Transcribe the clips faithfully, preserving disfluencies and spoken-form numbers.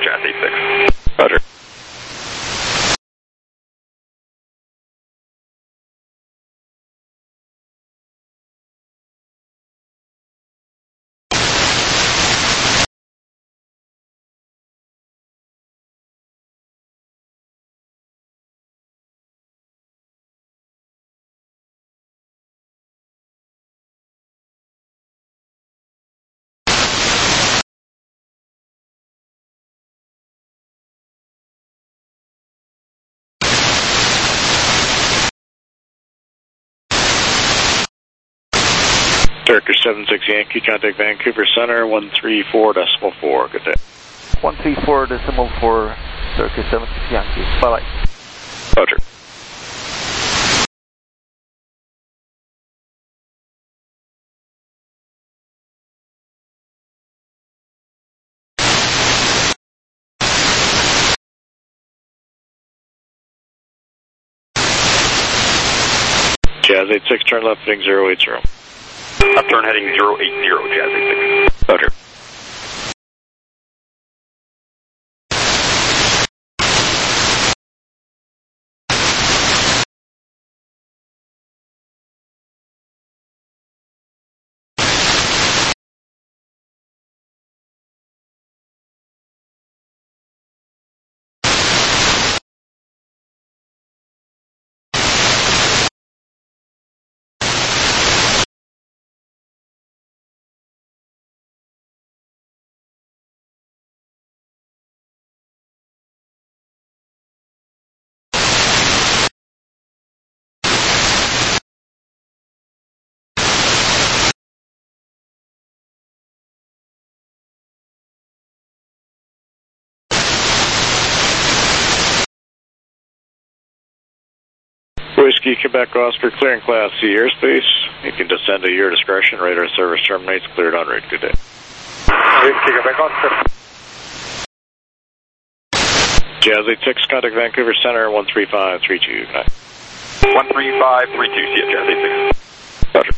Jazz eighty-six. Roger. Turkish seven six Yankee, contact Vancouver Center, one three four decimal four, good day. one three four decimal four, Turkish seven six Yankee, bye bye. Roger. Jazz eighty-six, turn left heading zero eight zero. Left turn heading zero eight zero, Jazz eighty-six. Roger. Whiskey, Quebec, Oscar, clearing Class C airspace. You can descend at your discretion. Radar service terminates, cleared en route. Good day. Whiskey, Quebec, Oscar. Jazz eighty-six, contact Vancouver Center, one three five three two. one three five three two, see you, Jazz eighty-six. Roger.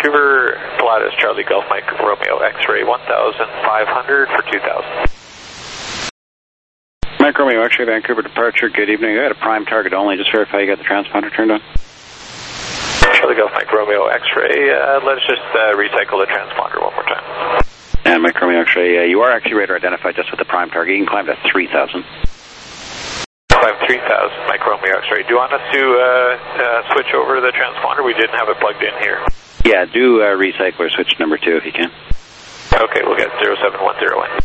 Vancouver, Pilatus, Charlie Golf Mike, Romeo X-ray one thousand five hundred for two thousand. Mike Romeo X-ray, Vancouver departure, good evening. I got a prime target only, just verify you got the transponder turned on. Charlie Golf Mike, Romeo X-ray, uh, let's just uh, recycle the transponder one more time. And Mike Romeo X-ray, uh, you are actually radar identified just with the prime target. You can climb to three thousand. Climb three thousand, Mike Romeo X-ray. Do you want us to uh, uh, switch over the transponder? We didn't have it plugged in here. Yeah, do uh, recycle or switch number two if you can. Okay, we'll get zero seven one zero in.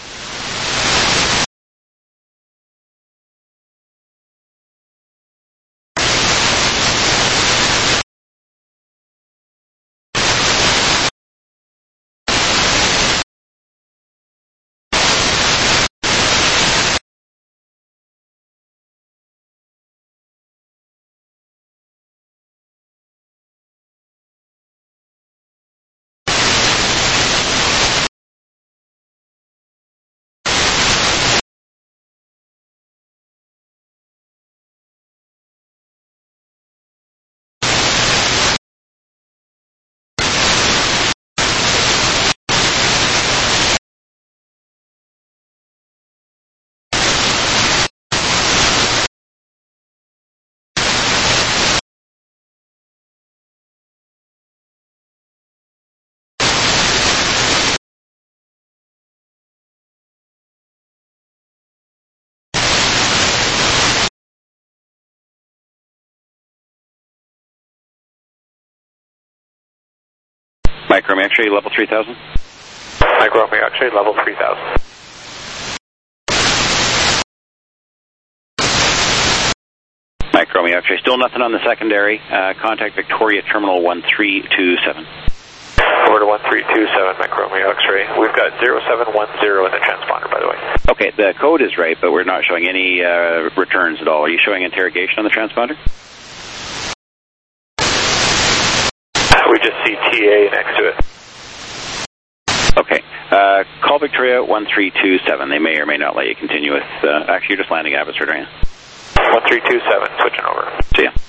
Mike Romeo X-ray, level three thousand. Mike Romeo X-ray, level three thousand. Mike Romeo X-ray, still nothing on the secondary. Uh, contact Victoria Terminal one three two seven. Over to one three two seven, Mike Romeo X-ray. We've got zero seven one zero in the transponder, by the way. Okay, the code is right, but we're not showing any uh, returns at all. Are you showing interrogation on the transponder? We just see T A next to it. Okay. Uh, call Victoria one three two seven. They may or may not let you continue with... Uh, actually, you're just landing at Abbotsford, aren't you? one three two seven, switching over. See ya.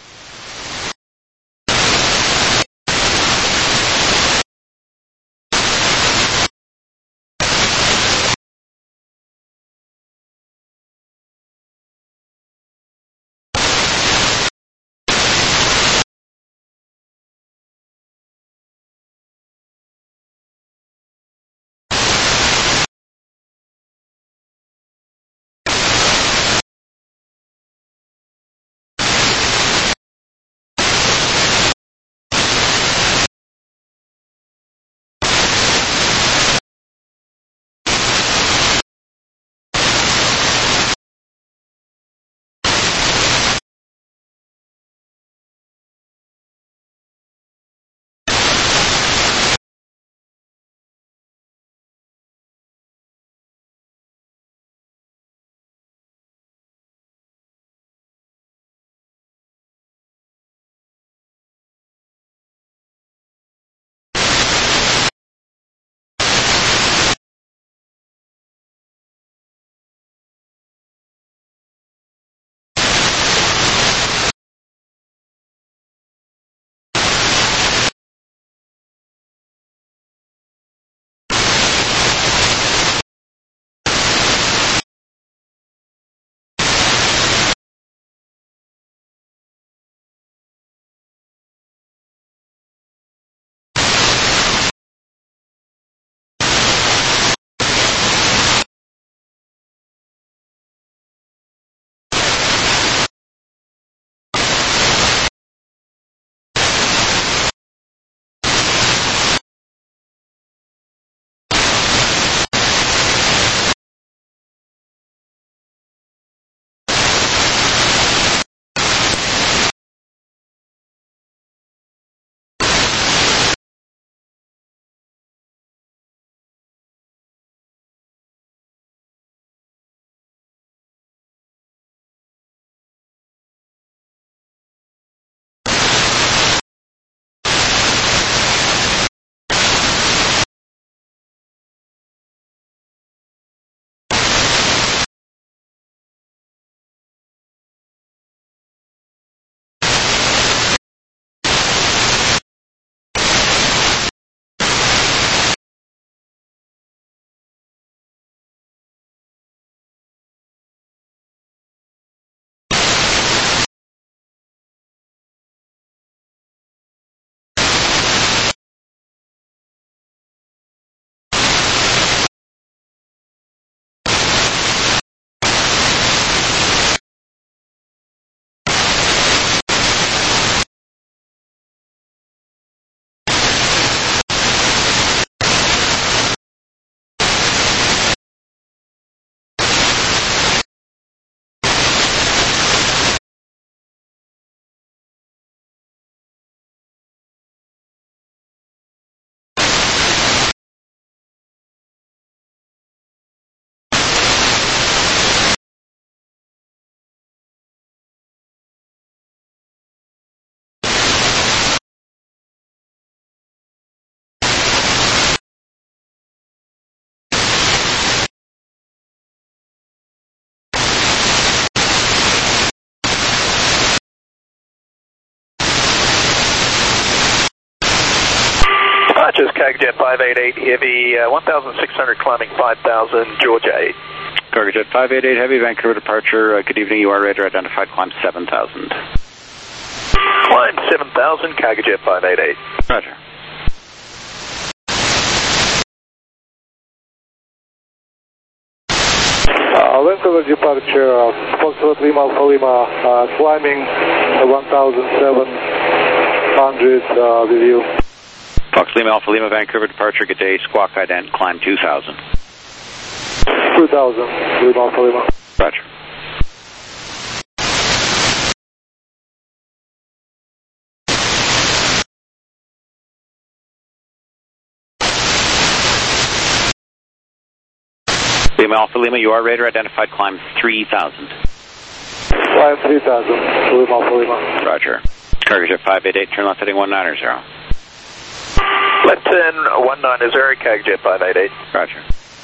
just CargoJet five eight eight Heavy, uh, one thousand six hundred climbing five thousand, Georgia eight. CargoJet five eight eight Heavy, Vancouver departure. Uh, good evening, you are radar identified, climb seven thousand. Climb seven thousand, CargoJet five eight eight. Roger. Uh, Vancouver departure, uh, Foxtrot Lima Alpha Lima, uh, climbing one thousand seven hundred uh, with you. Fox Lima Alpha Lima, Vancouver departure, good day, squawk ident, climb two thousand. two thousand, Lima Alpha Lima. Roger. Lima Alpha Lima, you are radar identified, climb three thousand. Climb three thousand, Lima Alpha Lima. Roger. CargoJet five eight eight, turn left heading one nine zero. Left turn one nine zero, CargoJet five eight eight. Roger.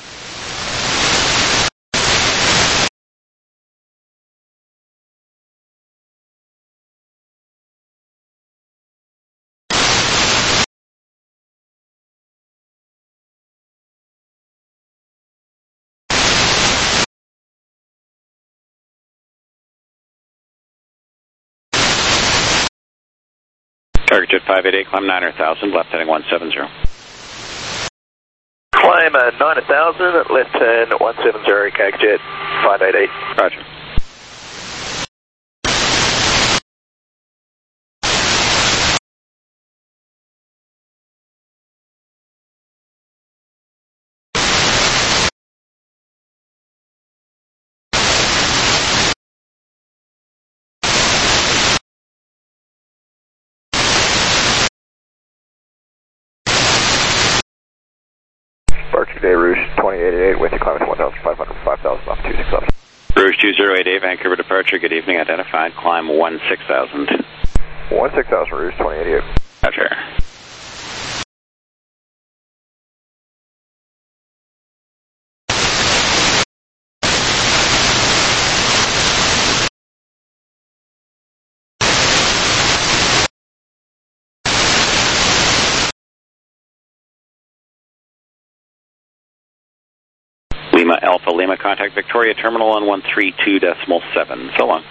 CargoJet five eight eight, climb nine thousand, left heading one seven zero. Climb uh, nine thousand, left turn one seven zero, CargoJet five eight eight. Roger. Departure day, Rouge twenty eighty-eight, with you climbing one thousand five hundred, five thousand off two six seven. Rouge two zero eight eight, Vancouver departure, good evening, identified, climb one six thousand. one six thousand, Rouge twenty eighty-eight. Roger. Lima Alpha Lima, contact Victoria Terminal on one three two decimal seven. So long.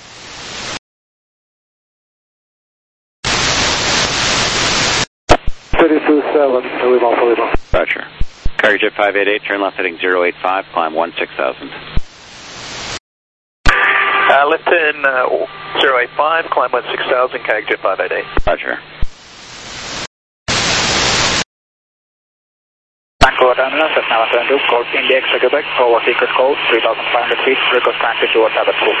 thirty-two seven, Lima Alpha Lima. Roger. CargoJet five eight eight, turn left heading zero eight five, climb one six thousand. Uh, left turn uh, zero eight five, climb one six thousand, CargoJet five eight eight. Roger. Vancouver Terminal, Cessna one seven two, code India X-ray Quebec, over secret code, three thousand five hundred feet, request taxi towards Abbotsford.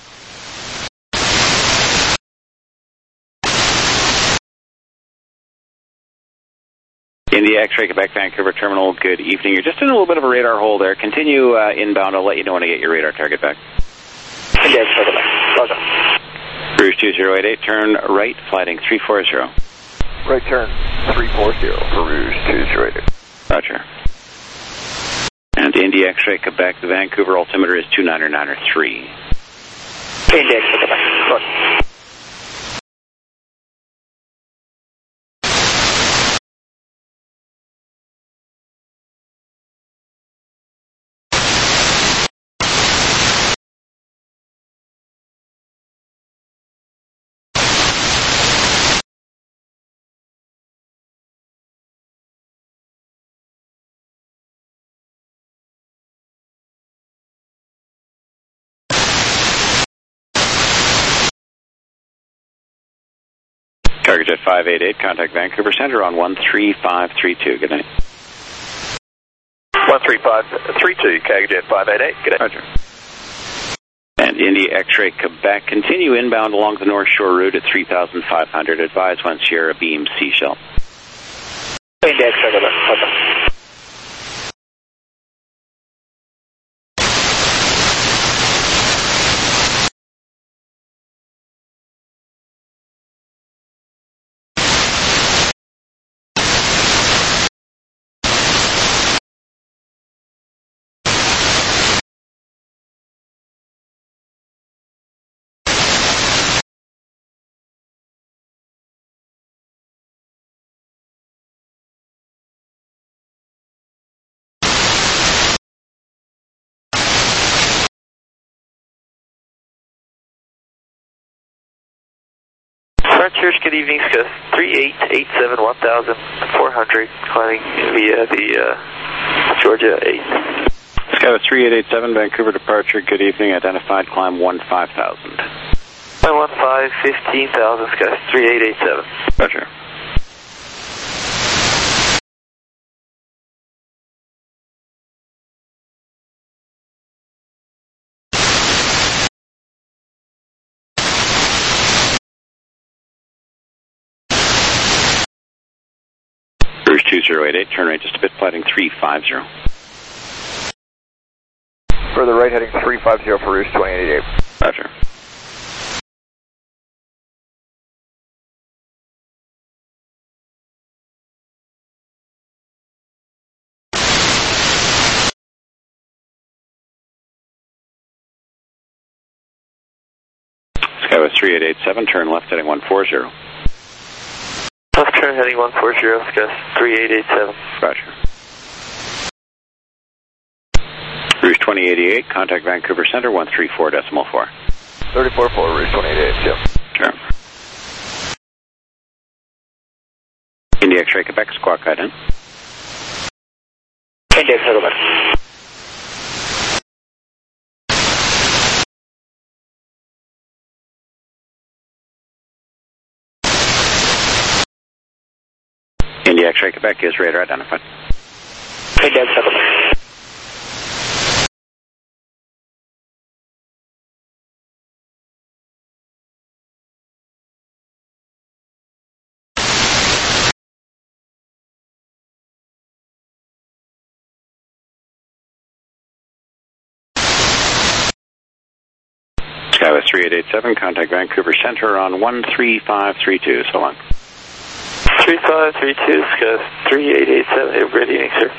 India X-ray Quebec, Vancouver Terminal, good evening. You're just in a little bit of a radar hole there. Continue uh, inbound. I'll let you know when I get your radar target back. India X-ray Quebec, roger. Rouge two zero eight eight, turn right, flighting three four zero. Right turn three four zero for Rouge two zero eight eight. Roger. And India X-ray Quebec, the Vancouver altimeter is two nine nine three. India X-ray Quebec, roger. CargoJet five eight eight, contact Vancouver Center on one three five three two. Good night. one three five three two, CargoJet five eight eight. Good day. Roger. And India X-ray Quebec, continue inbound along the North Shore route at three thousand five hundred. Advise when Sierra Beam Seashell. India X-ray Quebec, roger. Departures, good evening, Sky three eight eight seven, one thousand four hundred, climbing via the uh, Georgia eight. Sky three eight eight seven, Vancouver departure, good evening, identified climb one five thousand. Climb one five, fifteen thousand, Sky three eight eight seven. Roger. Rouge two zero eight eight, turn right just a bit, flighting three five zero. Further right heading three five zero for Rouge twenty-eight eighty-eight. Roger. Skywest three eight eight seven, turn left heading one four zero. Left turn heading one four zero, Sky three eight eight seven. Roger. Rouge twenty eighty-eight, contact Vancouver Center, one three four decimal four. thirty-four four, Rouge twenty-eight eighty-eight. Sure. India X-ray Quebec, squawk guide in. India X-ray Quebec. India X-ray Quebec is radar identified. India X-ray Quebec. Skywest three eight eight seven, contact Vancouver Center on one three five three two, so long. three five three two, Sky three eight eight seven, hey, good evening, sir.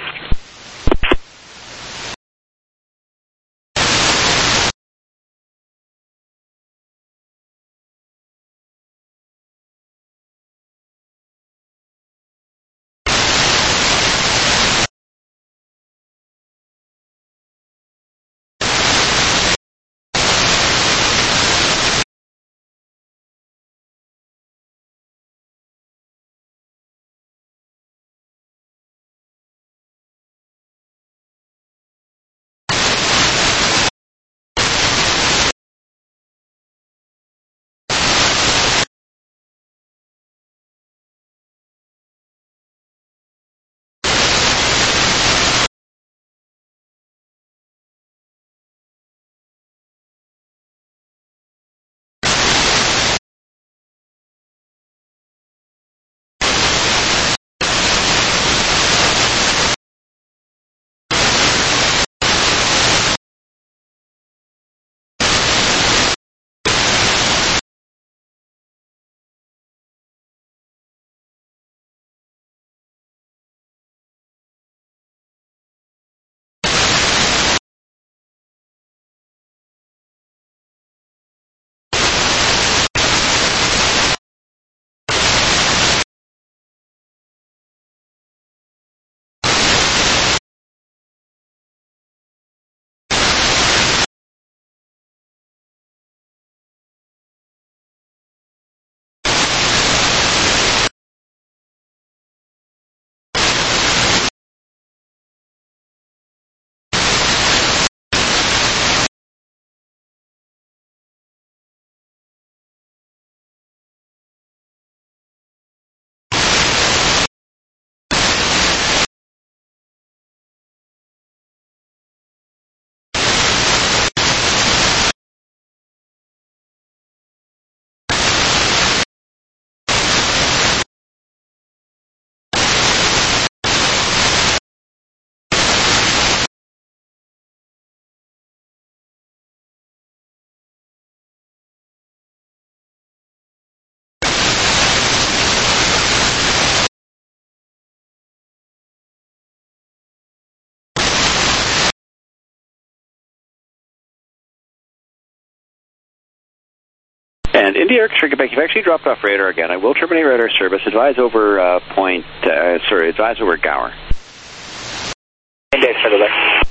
And India X-ray Quebec, you've actually dropped off radar again. I will terminate radar service. Advise over uh, point, uh, sorry, advise over Gower. India X-ray Quebec.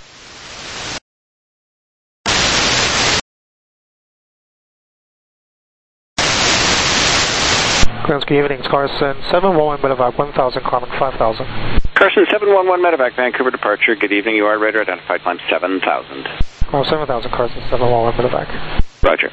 Clearance, good evening. It's Carson seven one one Medevac one thousand, Carmen five thousand. Carson seven one one Medevac, Vancouver departure. Good evening. You are radar identified, climb seven thousand. Oh, seven thousand, Carson seven one one Medevac. Roger.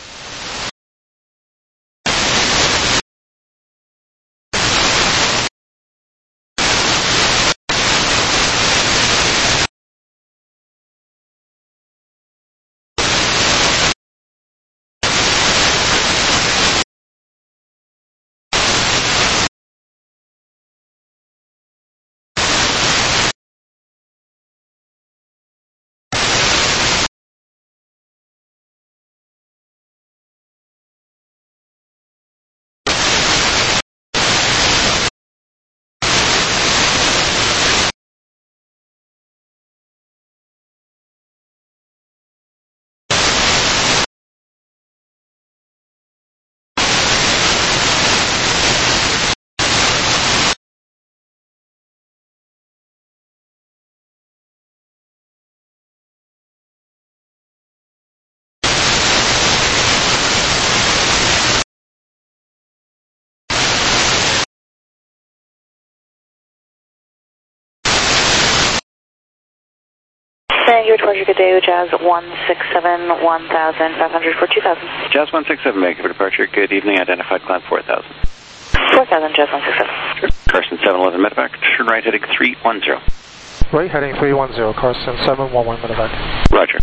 Your departure, good day, Jazz one six seven, one thousand, five hundred for two thousand. Jazz one six seven, Vancouver departure. Good evening, identified, climb four thousand. four thousand, Jazz one six seven. Sure. Carson seven eleven Medevac, turn right heading three one zero. Right heading three one zero, Carson seven one one Medevac. Roger.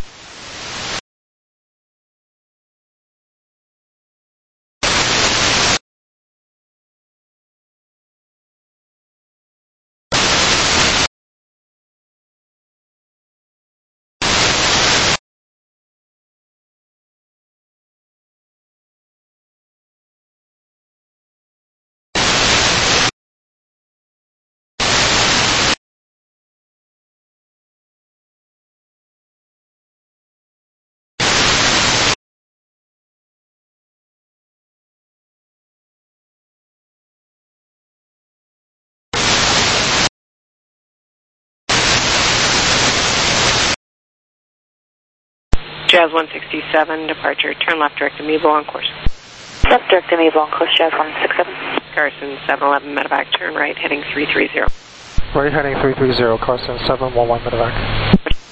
Jazz one sixty-seven, departure, turn left direct Amiable on course. Left direct Amiable on course, Jazz one six seven. Carson seven eleven Medevac, turn right heading three three zero. Right heading three three zero, Carson seven one one Medevac.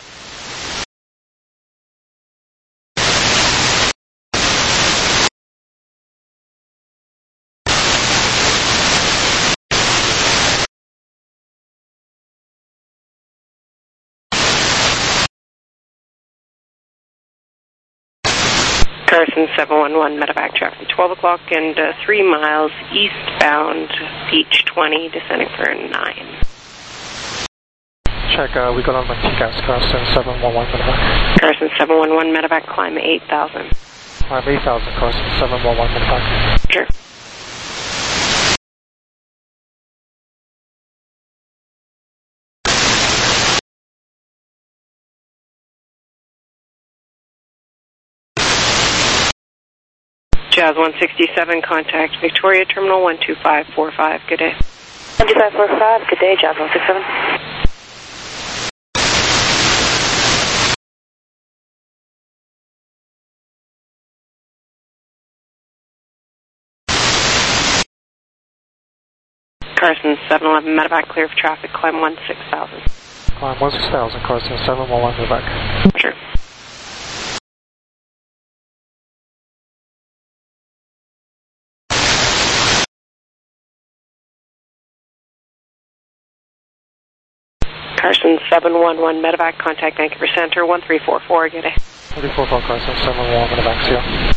Carson seven one one Medevac, traffic twelve o'clock and uh, three miles eastbound, Beach twenty, descending for nine. Check, uh, we got on my T C A S, Carson seven one one Medevac. Carson seven one one Medevac, climb eight thousand. Climb eight thousand, Carson seven one one Medevac. Sure. Jazz one sixty-seven, contact Victoria Terminal one two five four five. Good day. one two five four five, good day, Jazz one six seven. Carson seven eleven Medevac, clear for traffic, climb one six thousand. Climb one six thousand, Carson seven one one Medevac. Sure. Carson seven one one Medevac, contact Vancouver Center one three four four, good day. three four four, Carson seven one one Medevac, see ya.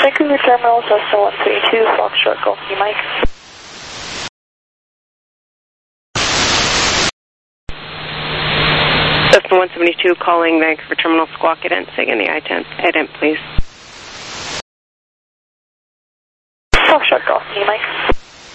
Vancouver Terminal, Cessna one seventy-two, Foxtrot Golf India Mike. Cessna one seventy-two calling Vancouver Terminal, Squawk Ident, SIG in the I ten. Ident, please. Foxtrot Golf India Mike.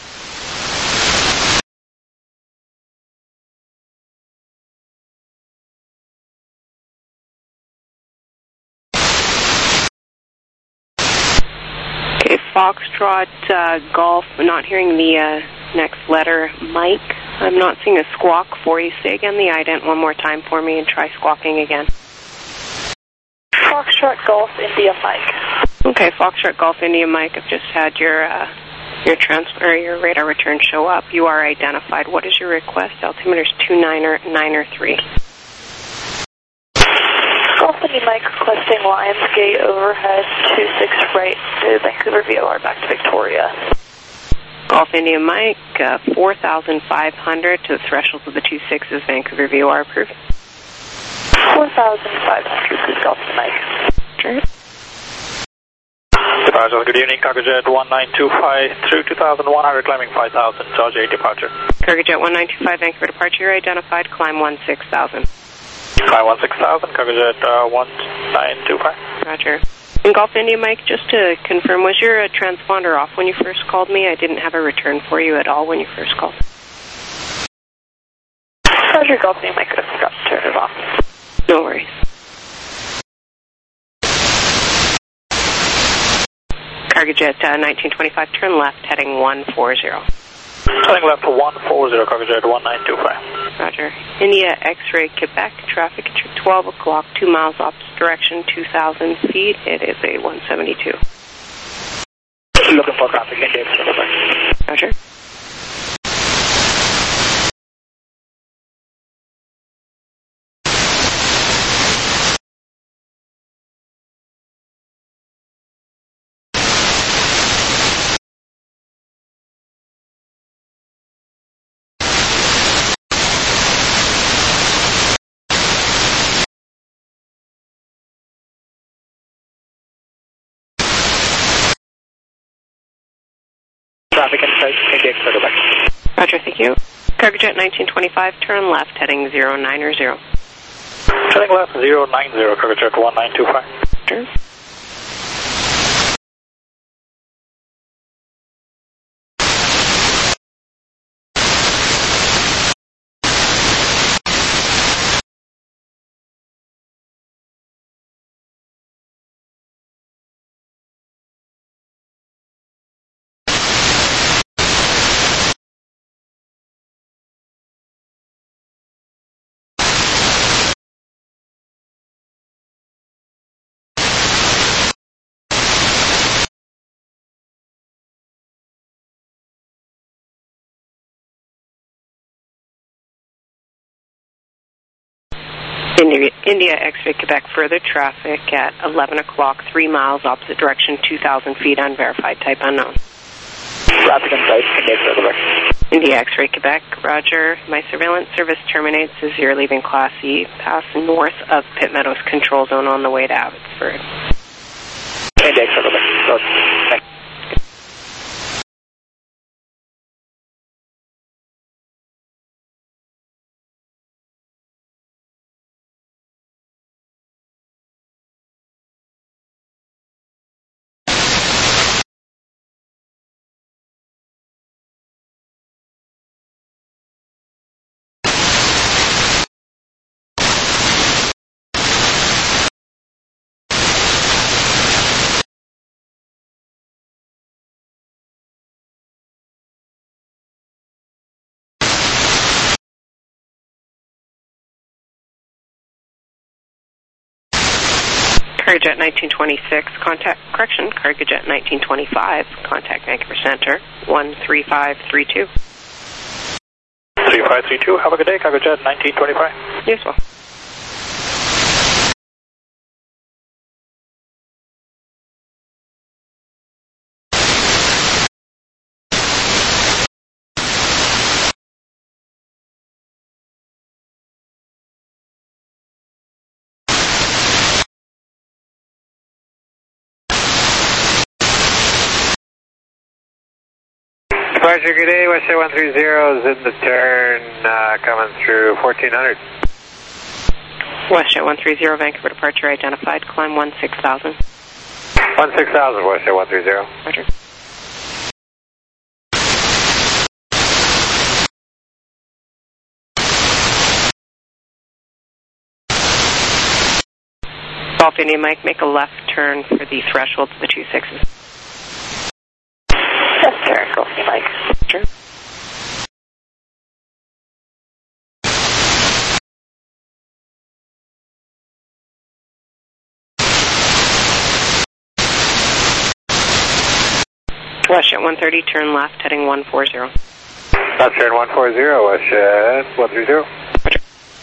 Okay, Foxtrot uh, Golf, not hearing the uh, next letter, Mike. I'm not seeing a squawk for you. Say again the ident one more time for me and try squawking again. Foxtrot Golf India Mike. Okay, Foxtrot Golf India Mike. I've just had your uh, your transfer, your radar return show up. You are identified. What is your request? Altimeter's two niner niner three. Golf India Mike requesting Lionsgate overhead two six right to Vancouver V O R back to Victoria. Golf India Mike, uh, four thousand five hundred to the threshold of the two sixes, Vancouver V O R approved. four thousand five hundred, Golf India Mike. Sure. Departure, good evening, Cargojet one nine two five through two thousand one hundred, climbing five thousand, Georgia eight departure. Cargojet one nine two five, Vancouver departure, identified, climb one six thousand. Climb one six thousand, Cargojet uh, one nine two five. Roger. In Golf India, Mike, just to confirm, was your uh, transponder off when you first called me? I didn't have a return for you at all when you first called. Roger, Golf India Mike, I forgot to turn it off. No worries. Cargojet uh, nineteen twenty-five, turn left, heading one four zero. Turning left to one four zero, Cargojet one nine two five. Roger. India X-ray Quebec, traffic at twelve o'clock, two miles opposite direction, two thousand feet. It is a one seventy-two. Looking for traffic India X-ray. Roger. Traffic inside India X-ray. Roger, thank you. Cargojet nineteen twenty-five, turn left, heading zero niner zero. Turning left zero nine zero, Cargojet one nine two five. Sure. India, India X-ray Quebec, further traffic at eleven o'clock, three miles opposite direction, two thousand feet, unverified, type unknown. Traffic inside India X-ray. India X-ray Quebec, roger. My surveillance service terminates as you're leaving Class E, pass north of Pitt Meadows control zone on the way to Abbotsford. India X-ray. Cargojet nineteen twenty-six, contact, correction, Cargojet nineteen twenty-five, contact Vancouver Center, one three five three two. three five three two, have a good day, Cargojet nineteen twenty-five. Yes, well. Departure, good day, West one three zero is in the turn, uh, coming through fourteen hundred. West one three zero, Vancouver departure identified, climb one six thousand. one six thousand, West one three zero. Roger. Golf India Mike, make a left turn for the threshold to the two sixes. Yes, sir. Golf India Mike. Sure. West one thirty, turn left, heading one four zero. Left turn one four zero, West one three zero. Roger.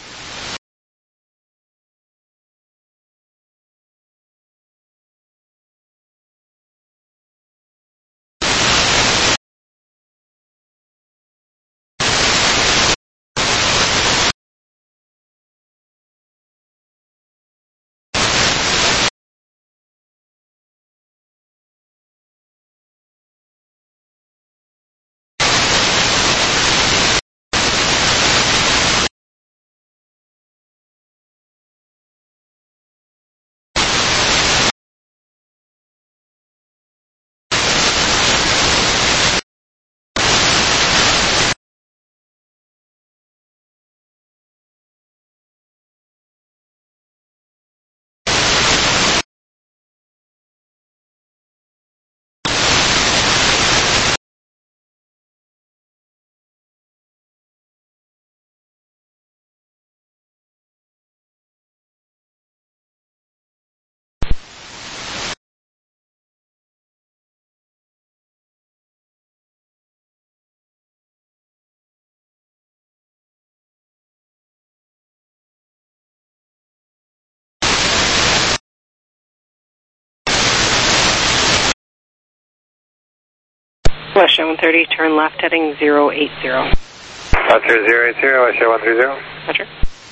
West one thirty, turn left, heading zero eight zero. Left turn zero eight zero, West one three zero. Roger.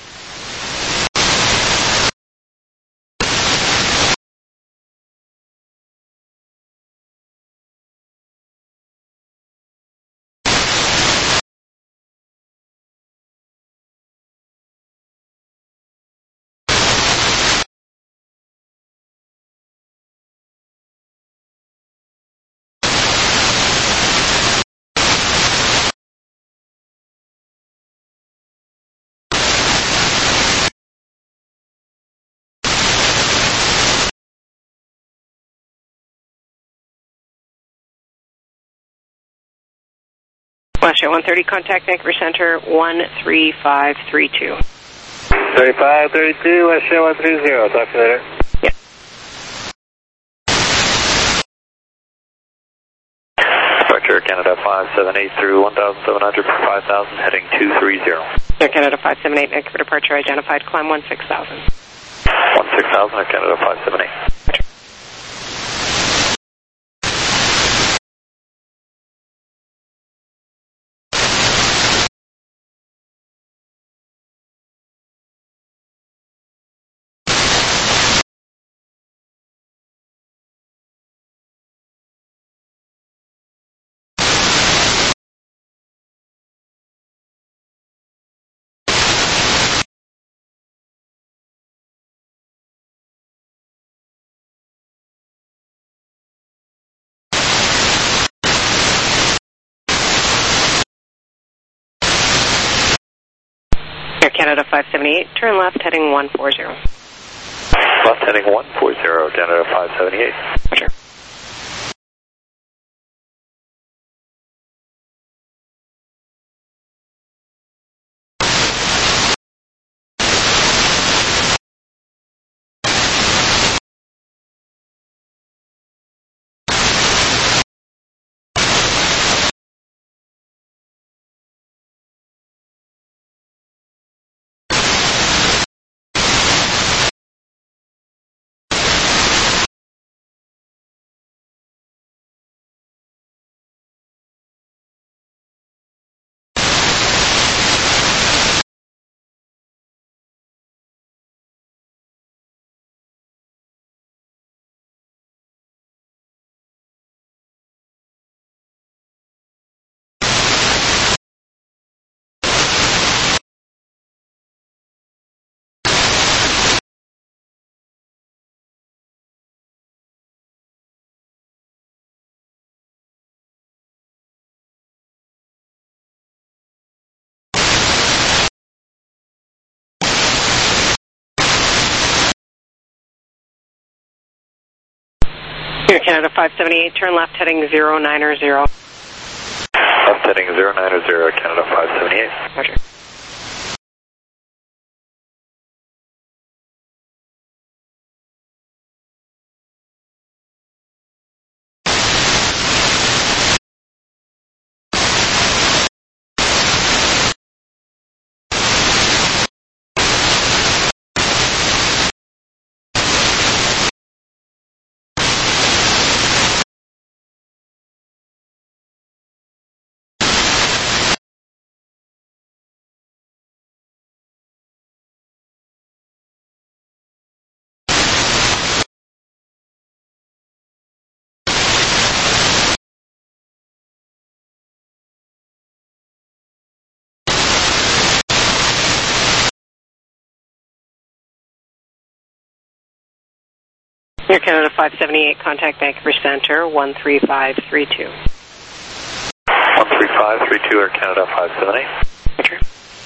West one thirty, contact Vancouver Center one three five three two. three five three two, West one three zero. Talk to you later. Yeah. Departure Canada five seven eight through one thousand seven hundred for five thousand, heading two three zero. Air Canada five seven eight, Vancouver departure identified, climb one six thousand. one six thousand, Air Canada five seven eight. Roger. Air Canada five seventy-eight, turn left, heading one four zero. Left heading one four zero, Canada five seventy-eight. Roger. Canada five seventy-eight, turn left heading zero niner zero. Left heading zero niner zero, Canada five seventy-eight. Roger. Air Canada five seventy-eight, contact Vancouver Center one three five three two. one three five three two, Air Canada five seventy-eight. Roger.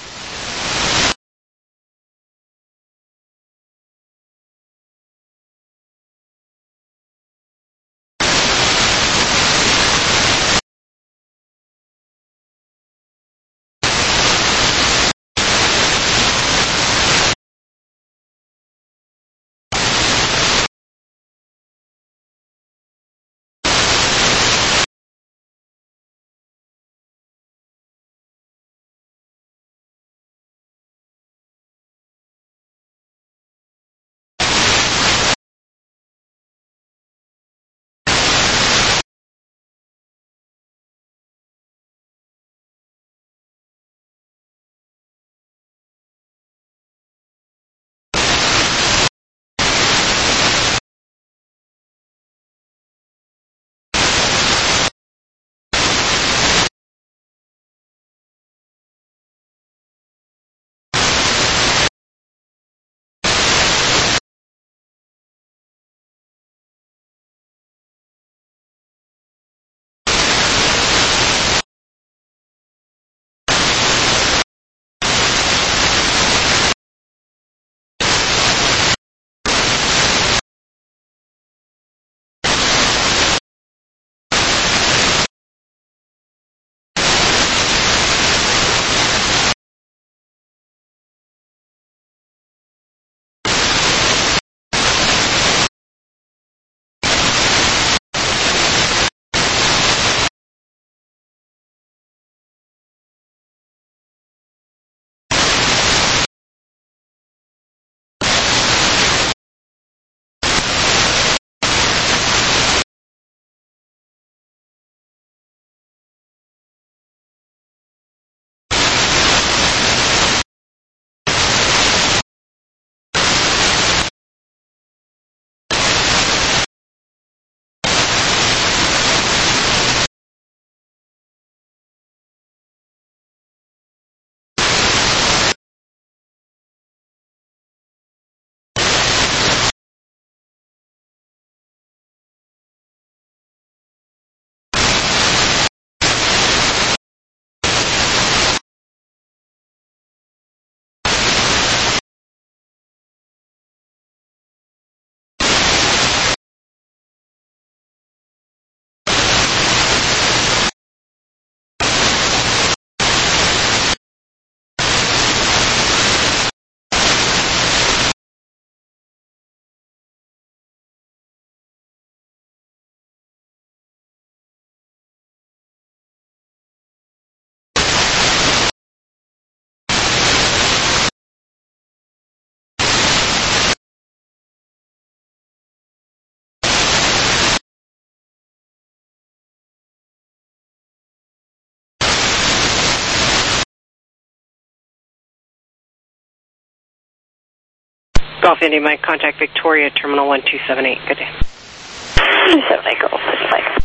Golf India Mike, contact Victoria, Terminal one two seven eight. Good day. two seven eight Golf, this is Mike.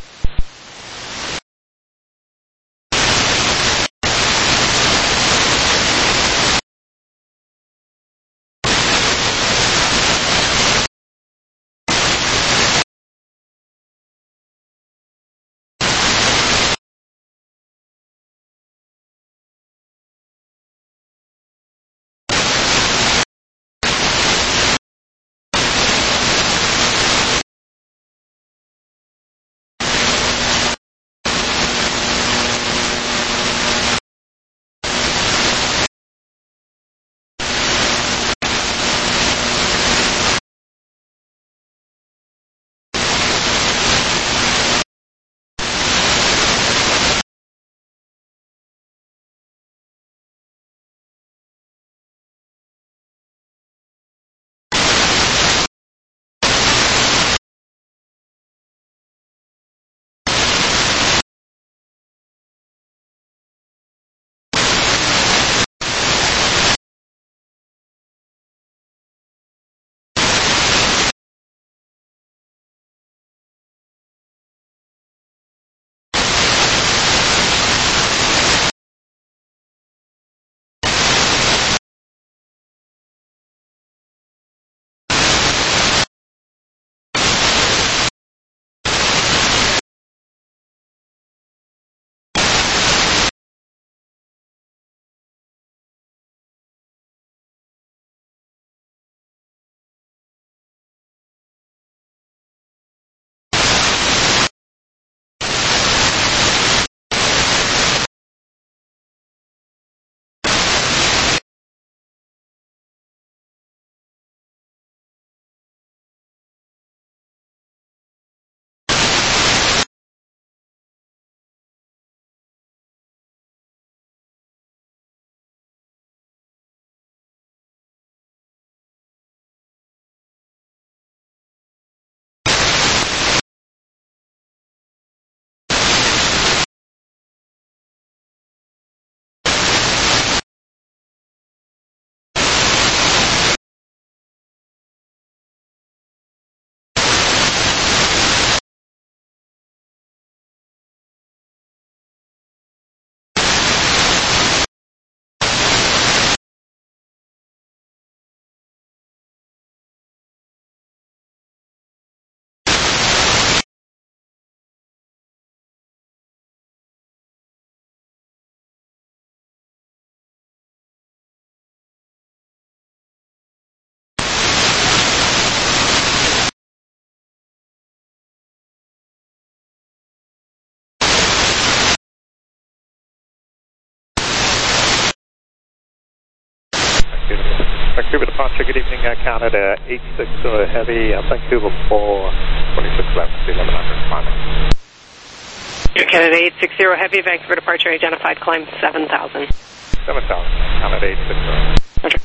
Vancouver departure, good evening, uh, Canada eight six zero Heavy, uh, Vancouver for twenty-six left, eleven hundred, climbing. Air Canada eight six zero Heavy, Vancouver departure identified, climb seven thousand. seven thousand, Canada eight six zero. Roger.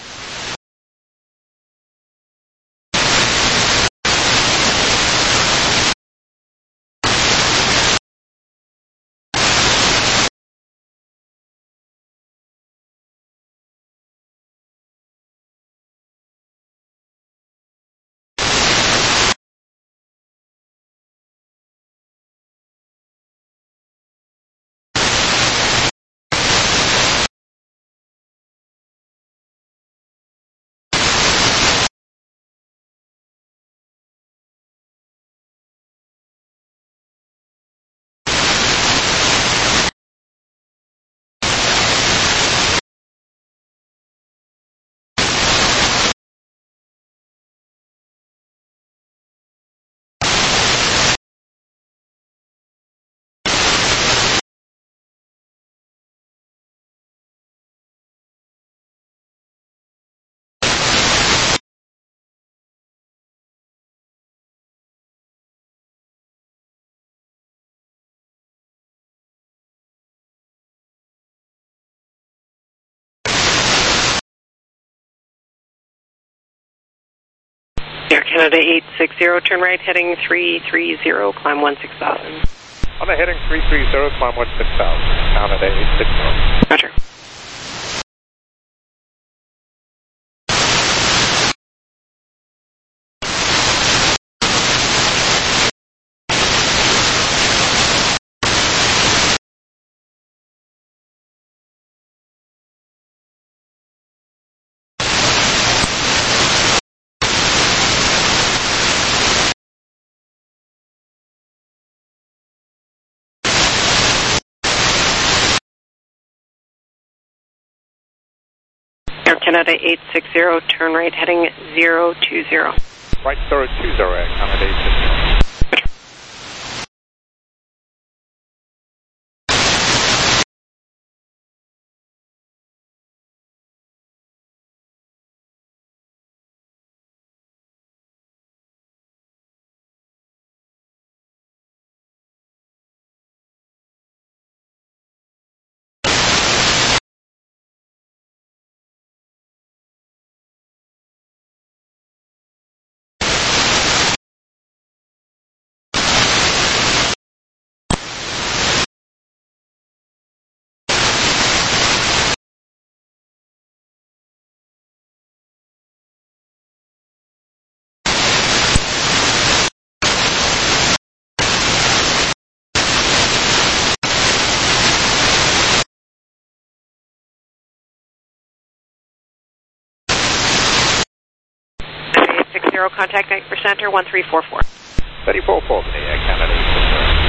Air Canada eight six zero, turn right, heading three three zero, climb one six thousand. On the heading three three zero, climb one six thousand, Canada eight six zero. Roger. Air Canada eight six zero, turn right, heading zero two zero. Right, zero two zero, Canada eight six zero. six zero, contact Vancouver Center, one three four four. three four four, Canada eight six zero.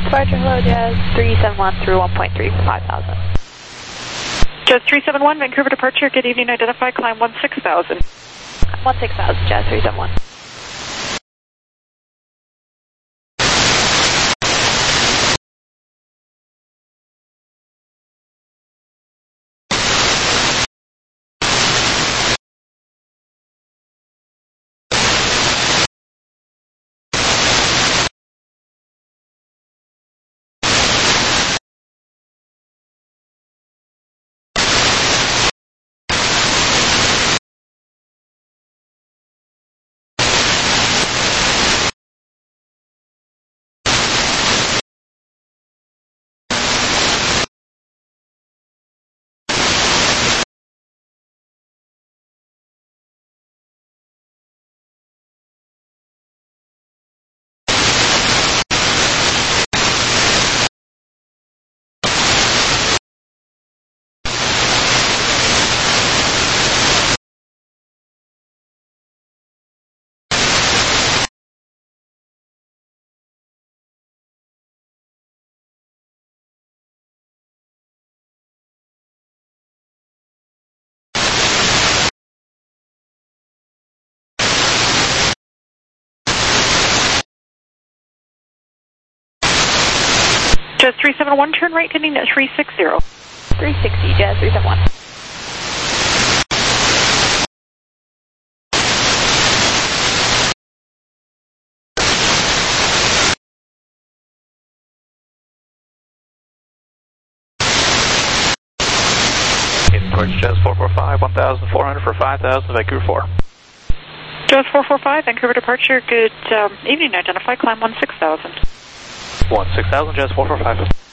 Departure, hello, Jazz three seven one through one point three for five thousand. Jazz three seven one, Vancouver departure, good evening, identify, climb one six thousand. one six thousand, Jazz three seven one. Jazz three seven one, turn right, getting at three sixty. three sixty, Jazz three seven one. In towards Jazz four four five, one thousand four hundred for five thousand, Vancouver four. Jazz four four five, Vancouver departure, good um, evening, identify, climb one six thousand. one six thousand, Jazz four four five.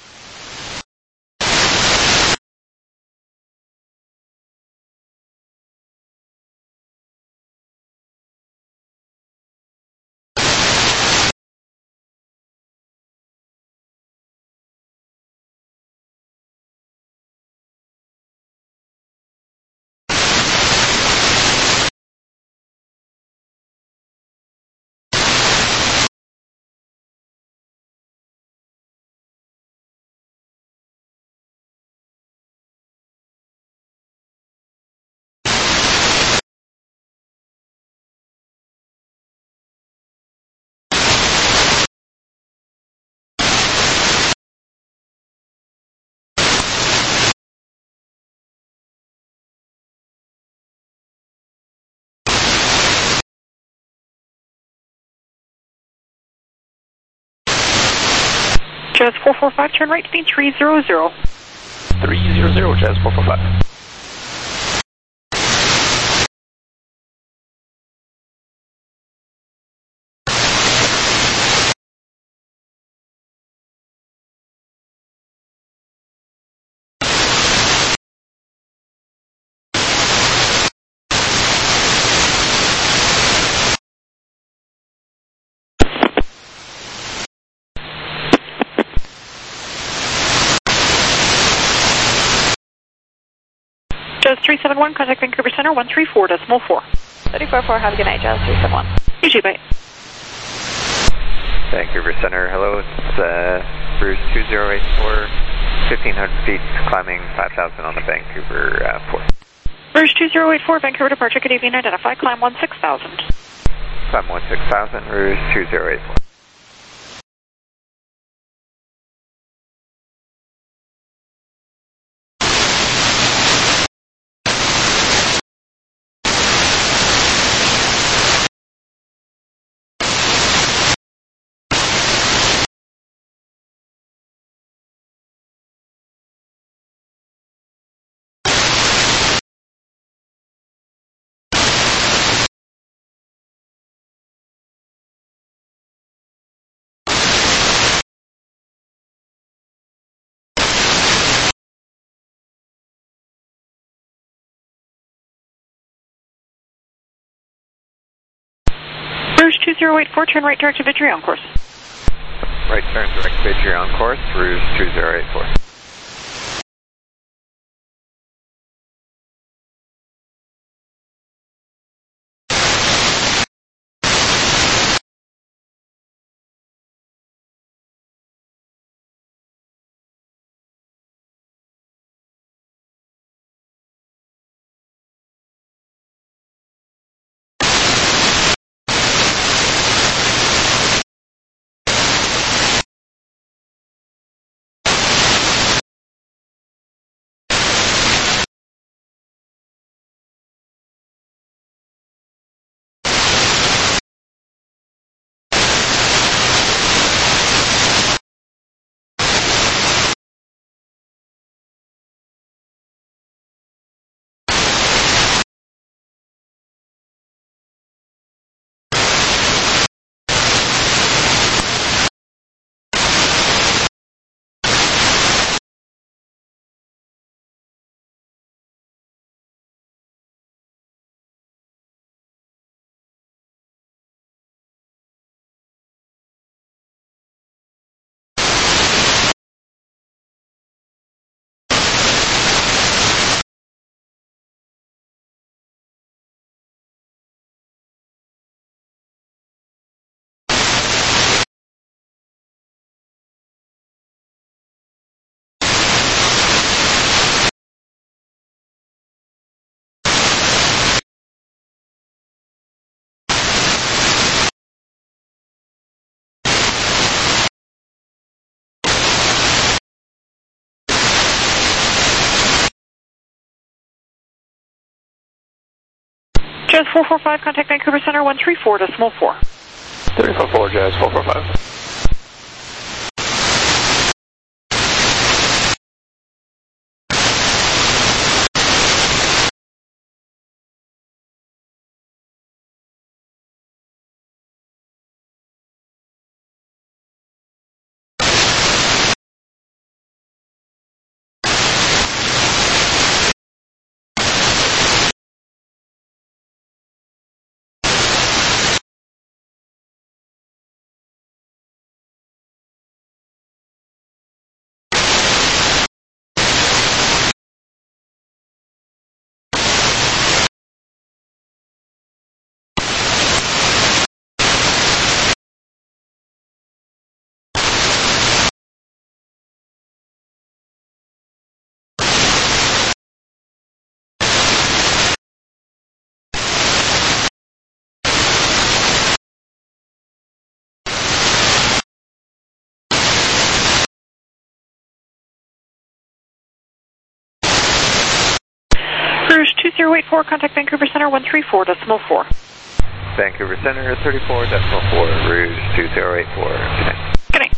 Jazz four four five, turn right, getting three hundred. three hundred, Jazz four four five. Jazz three seven one, contact Vancouver Center, one three four decimal four. three four four, have a good night, Jazz three seven one. You too, bye. Vancouver Center, hello, it's uh, Bruce two zero eight four, fifteen hundred feet, climbing five thousand on the Vancouver uh, four. Bruce two zero eight four, Vancouver departure, good evening, identify, climb one six thousand. Climb one six thousand, Bruce two zero eight four. Rouge two zero eight four, turn right direct to Vitry on course. Right turn direct to Vitry on course, Rouge two zero eight four. Jazz four four five, contact Vancouver Center one three four decimal four. thirty-four four, Jazz four four five. Rouge two zero eight four, contact Vancouver Center one three four decimal four. Vancouver Center thirty-four decimal four, Rouge two zero eight four. Good night. Good night.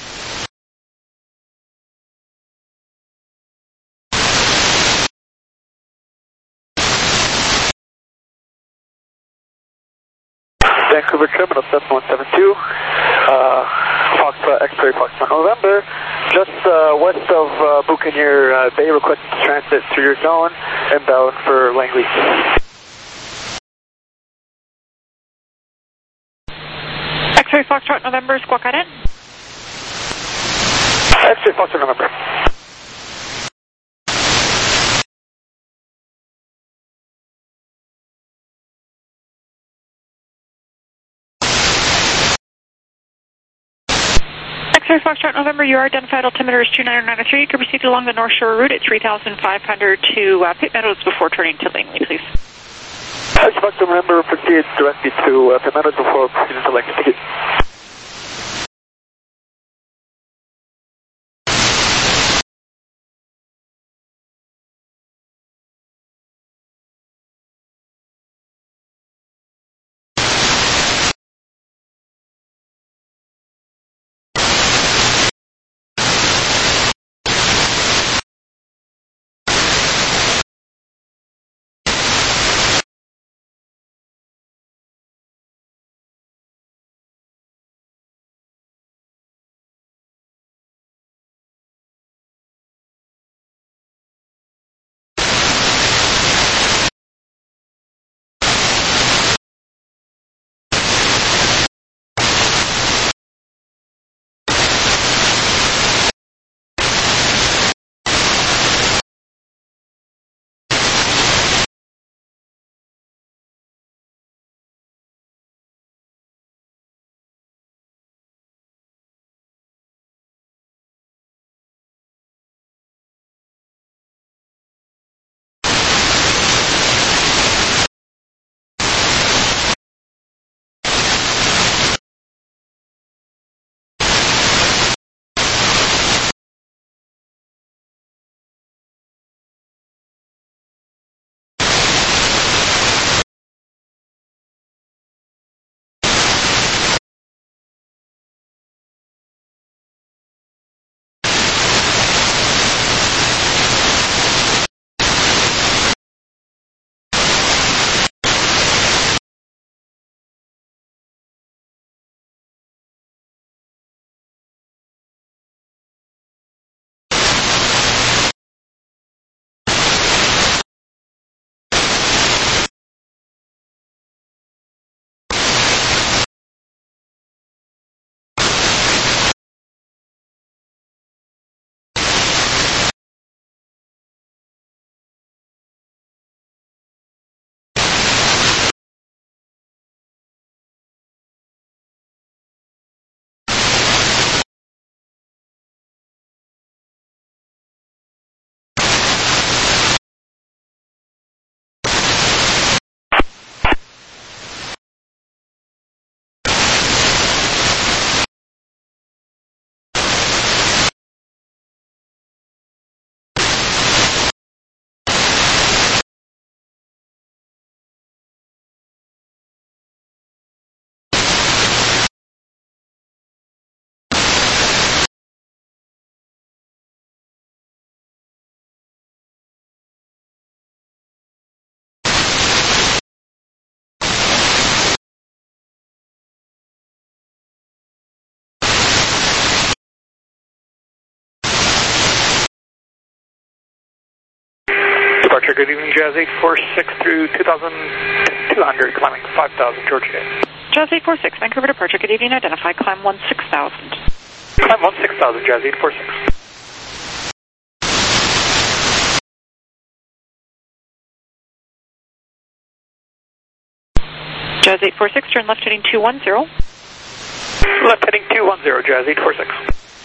Vancouver Terminal seven one seven two, uh, Foxtrot X-ray Foxtrot November, just uh, west of uh, Buccaneer uh, Bay, requesting transit through your zone, inbound for Langley. X-ray Foxtrot November, squawk ident. X-ray Foxtrot November. X-ray Foxtrot November, you are identified. Altimeter is two nine nine three. You can proceed along the North Shore route at three thousand five hundred to uh, Pitt Meadows before turning to Langley, please. X-ray Foxtrot November, proceed directly to uh, Pitt Meadows before proceeding to Langley. departure. Good evening, Jazz eight four six through two thousand two hundred, climbing five thousand, Georgia eight. Jazz eight four six, Vancouver departure. Good evening, identify, climb one six thousand. Climb one six thousand, Jazz eight four six. Jazz eight four six, turn left heading two one zero. Left heading two one zero, Jazz eight four six.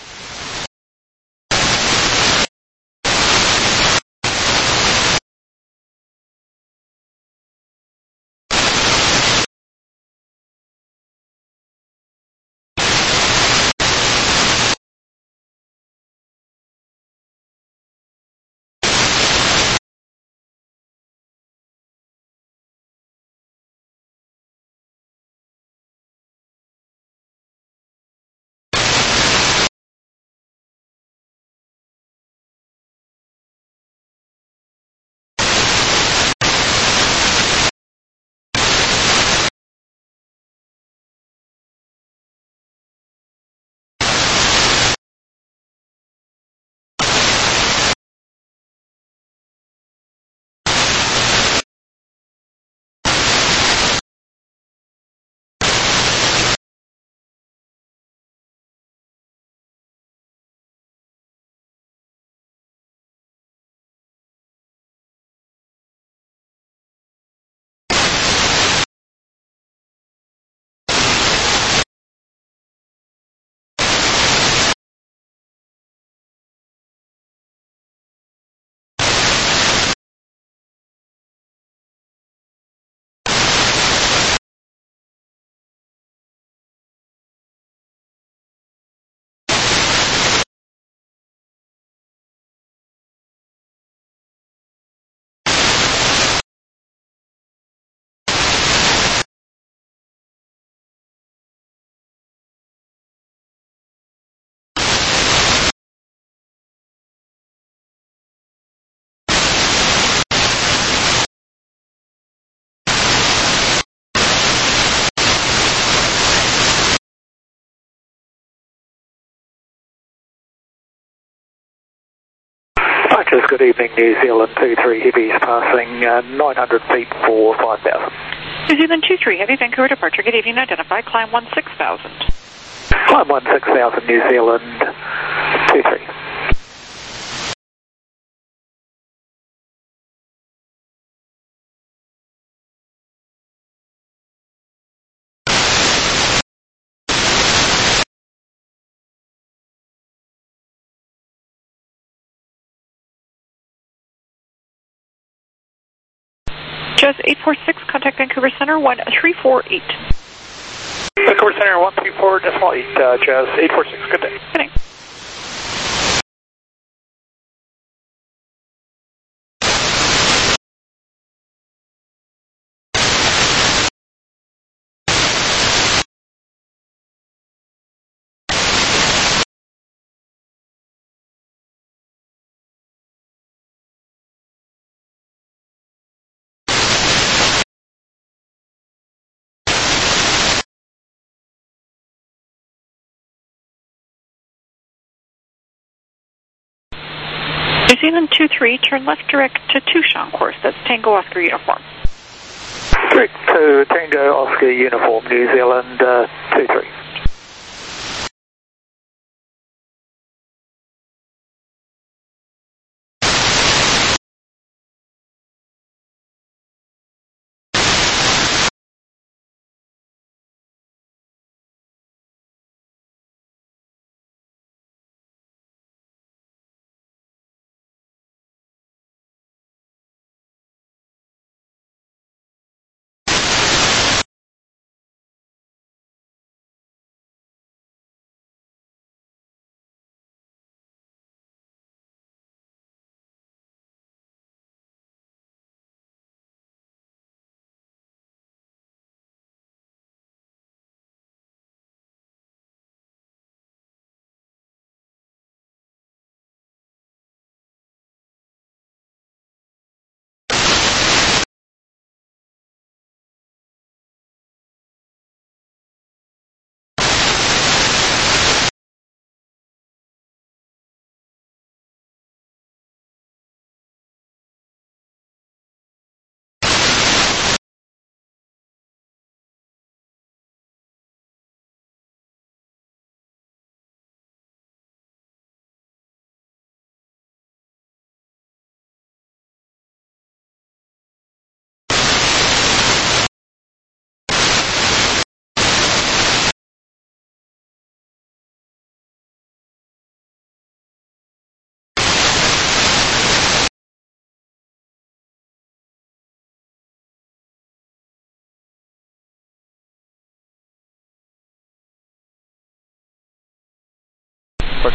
Just good evening, New Zealand two three Heavies passing uh, nine hundred feet for five thousand. New Zealand two three Heavy, Vancouver departure. Good evening, identify, climb one six thousand. Climb one six thousand, New Zealand two three. Jazz eight four six, contact Vancouver Center one three four eight. Vancouver Center one three four decimal eight, uh, Jazz eight four six, good day. Good day. New Zealand two three, turn left direct to Tushan course. That's Tango Oscar uniform. Direct to Tango Oscar uniform, New Zealand uh, two three.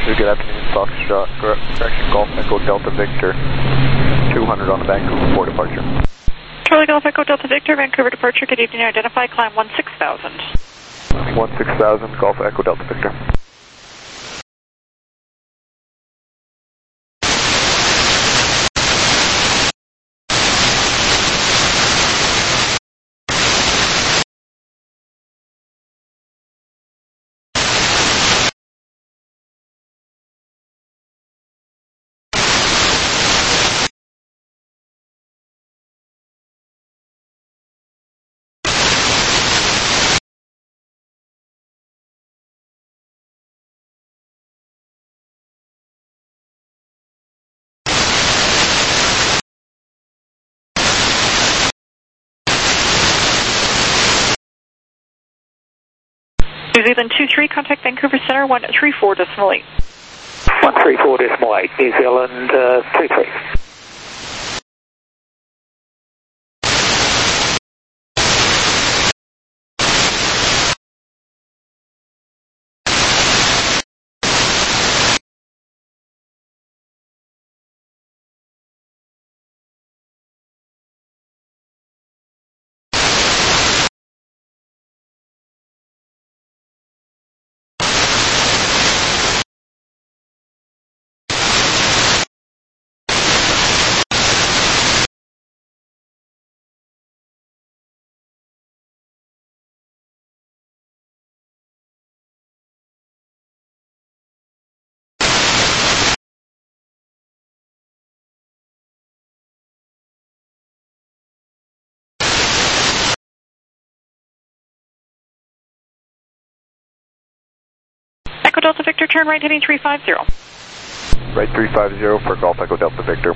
Good afternoon, Foxtrot, correction, Golf Echo Delta Victor, two hundred on the Vancouver for departure. Charlie Golf Echo Delta Victor, Vancouver departure, good evening, identify, climb one six thousand. one six thousand, Golf Echo Delta Victor. New Zealand two three, contact Vancouver Center one three four decimal eight. one three four decimal eight, New Zealand uh, two three. Echo Delta Victor, turn right heading three five zero. Right three five zero for Golf Echo Delta Victor.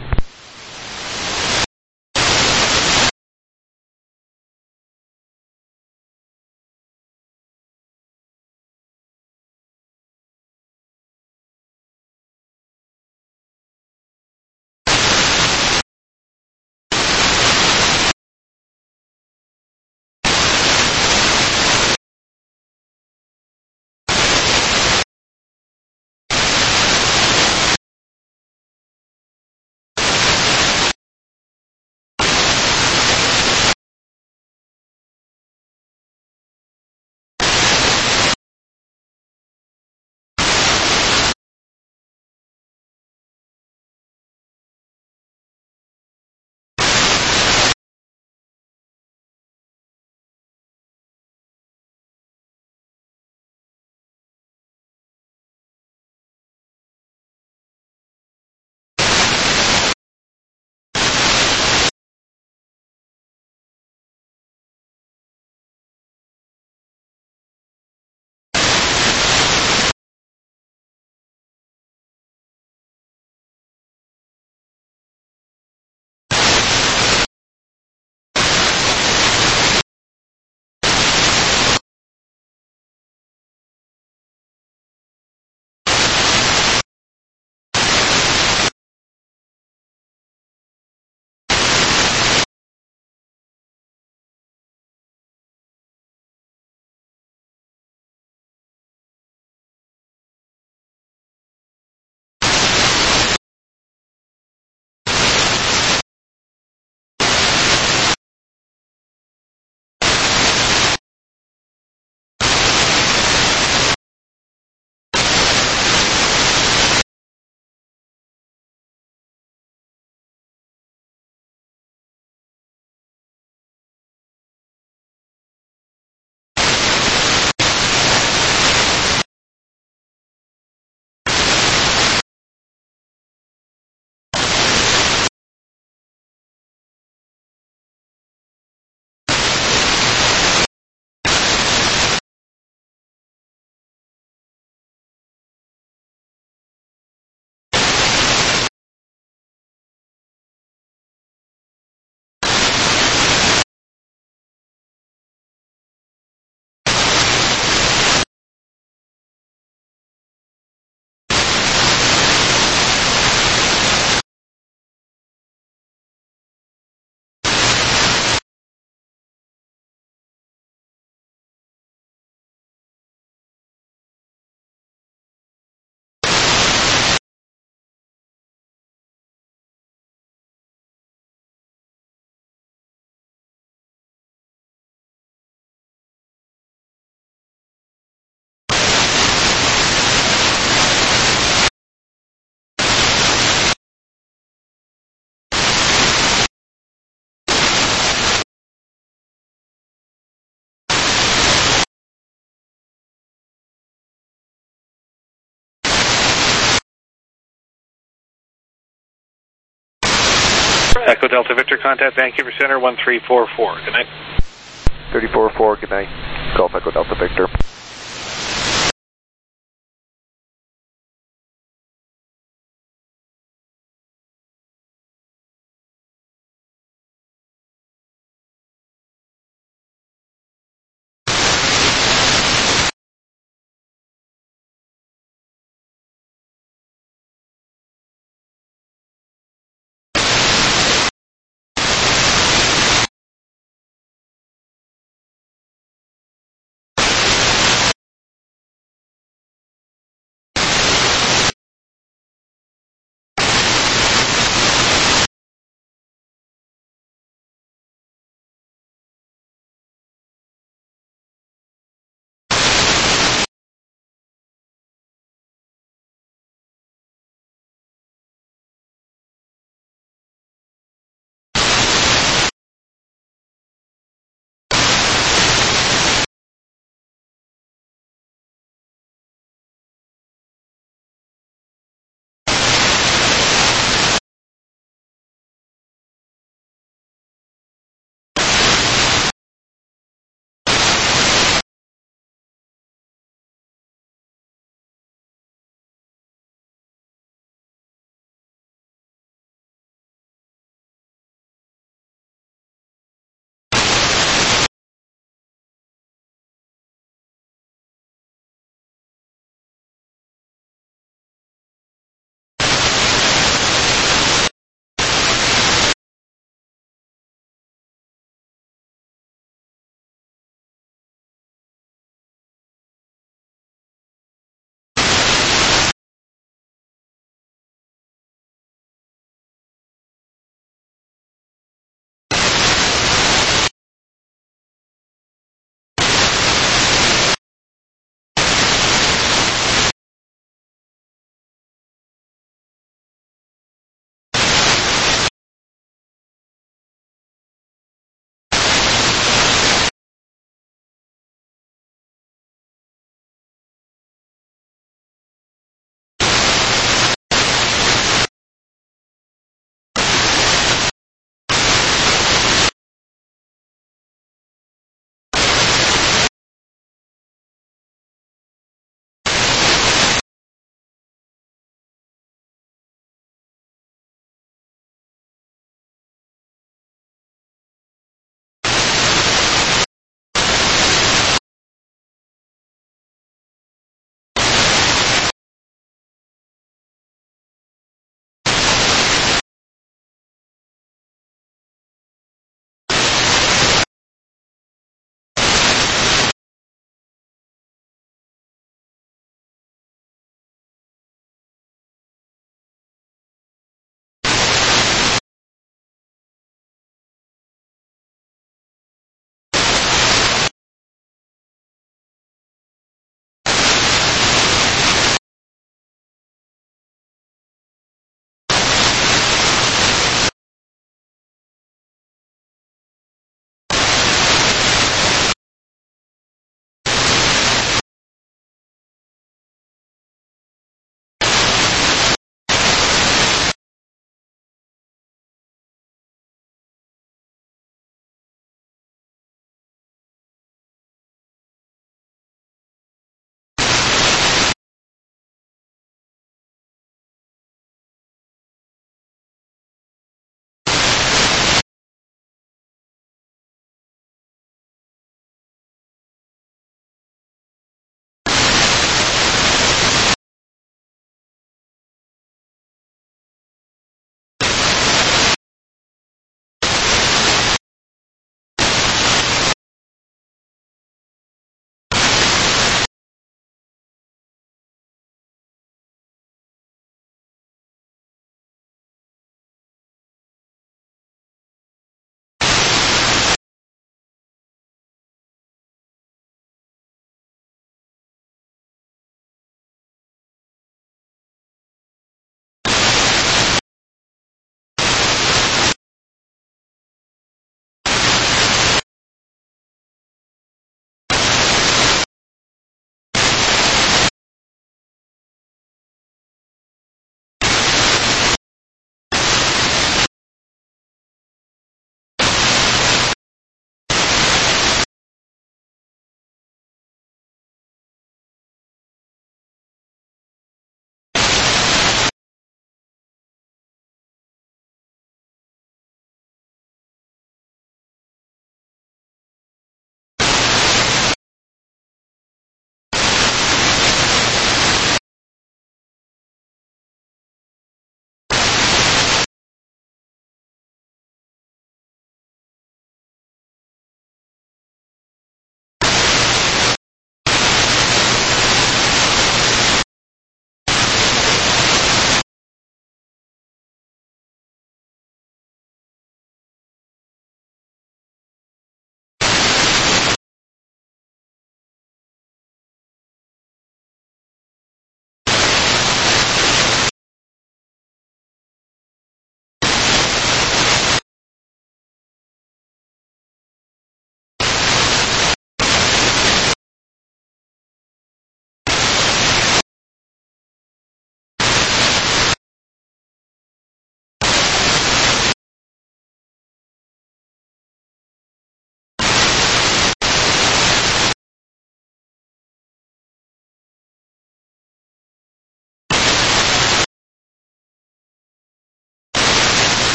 Echo Delta Victor, contact Vancouver Center one three four four. Good night. thirty-four four, good night. Golf Echo Delta Victor.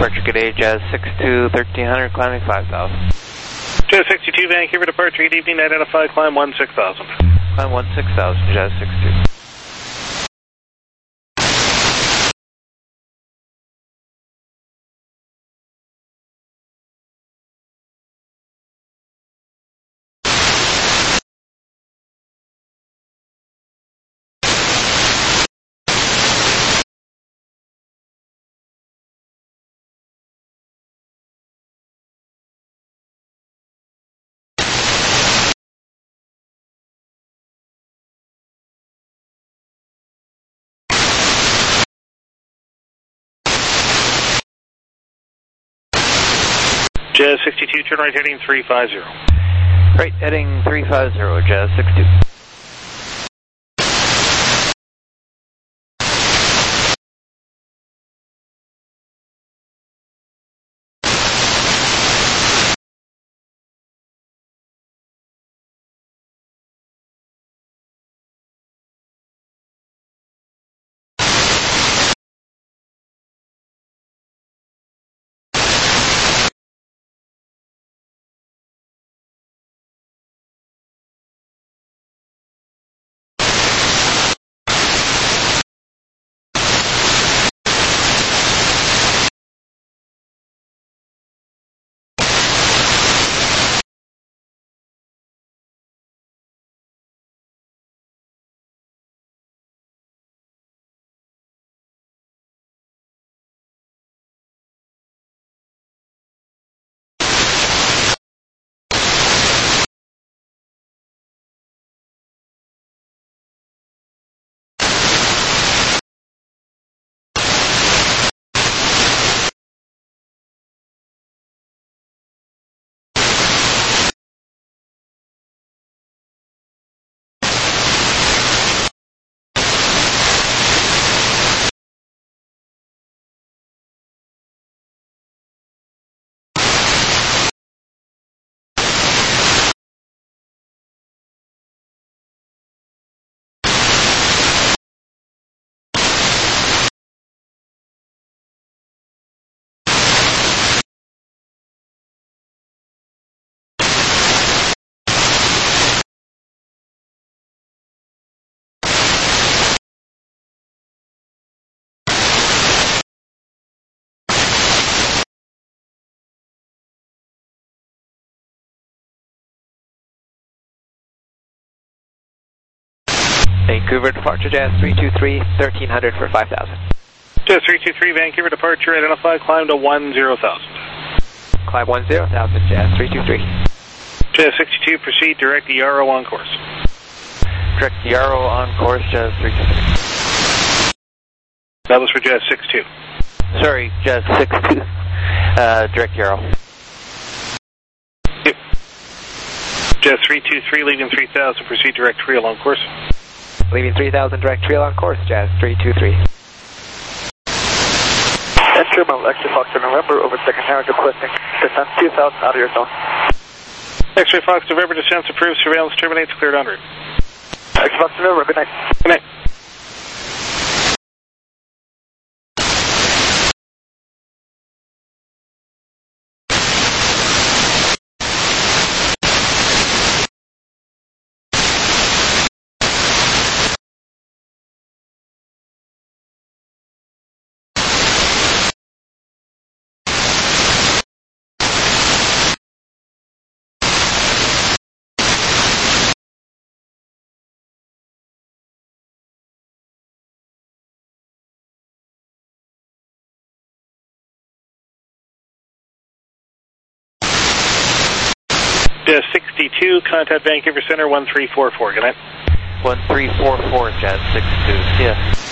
Departure good day, Jazz six two, thirteen hundred, climbing five thousand. Jazz sixty-two, Vancouver departure, good evening, identify, climb one six thousand. Climb one six thousand, Jazz six two. Jazz sixty-two, turn right heading three five zero. Right heading three five zero, Jazz six two. Vancouver departure, Jazz three two three, thirteen hundred for five thousand. Jazz three two three, Vancouver departure, identify, climb to one zero thousand. Climb one zero thousand, Jazz three two three. Jazz sixty-two, proceed, direct E R O on course. Direct E R O on course, Jazz three two three. That was for Jazz six two. Sorry, Jazz six two. Uh, direct E R O. Yep. Jazz three two three, leaving three thousand, proceed direct trail on course. Leaving three thousand, direct trail on course, Jazz three two three. Enter Mel X-ray Fox November over second Harris requesting descent two thousand out of your zone. X-ray Fox November, descent approved, surveillance terminates, cleared en route. X-ray Fox November, good night. Good night. Jazz sixty-two, contact Vancouver Center one three four four. Good night. one three four four, Jazz six two. Yeah.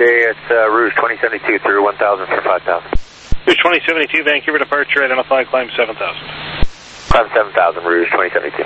Okay, it's uh, Rouge twenty seventy-two through one thousand for five thousand. Rouge twenty seventy-two, Vancouver departure, identify, climb seven thousand. Climb seven thousand, Rouge twenty seventy-two.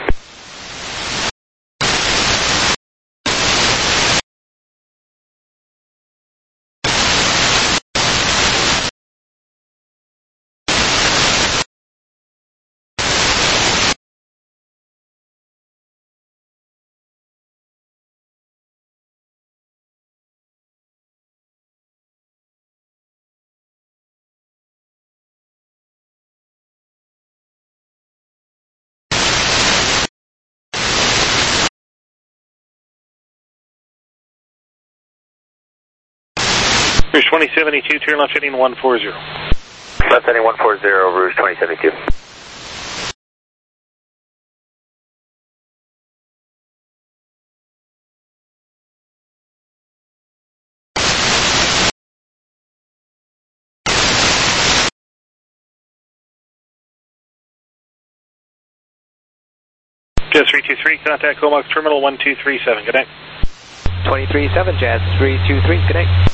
Rouge twenty seventy-two, turn left heading one forty. Left heading one forty, Rouge twenty seventy-two. Jazz three two three, contact Comox Terminal one two three seven, good night. twenty-three seven, Jazz three two three, good night.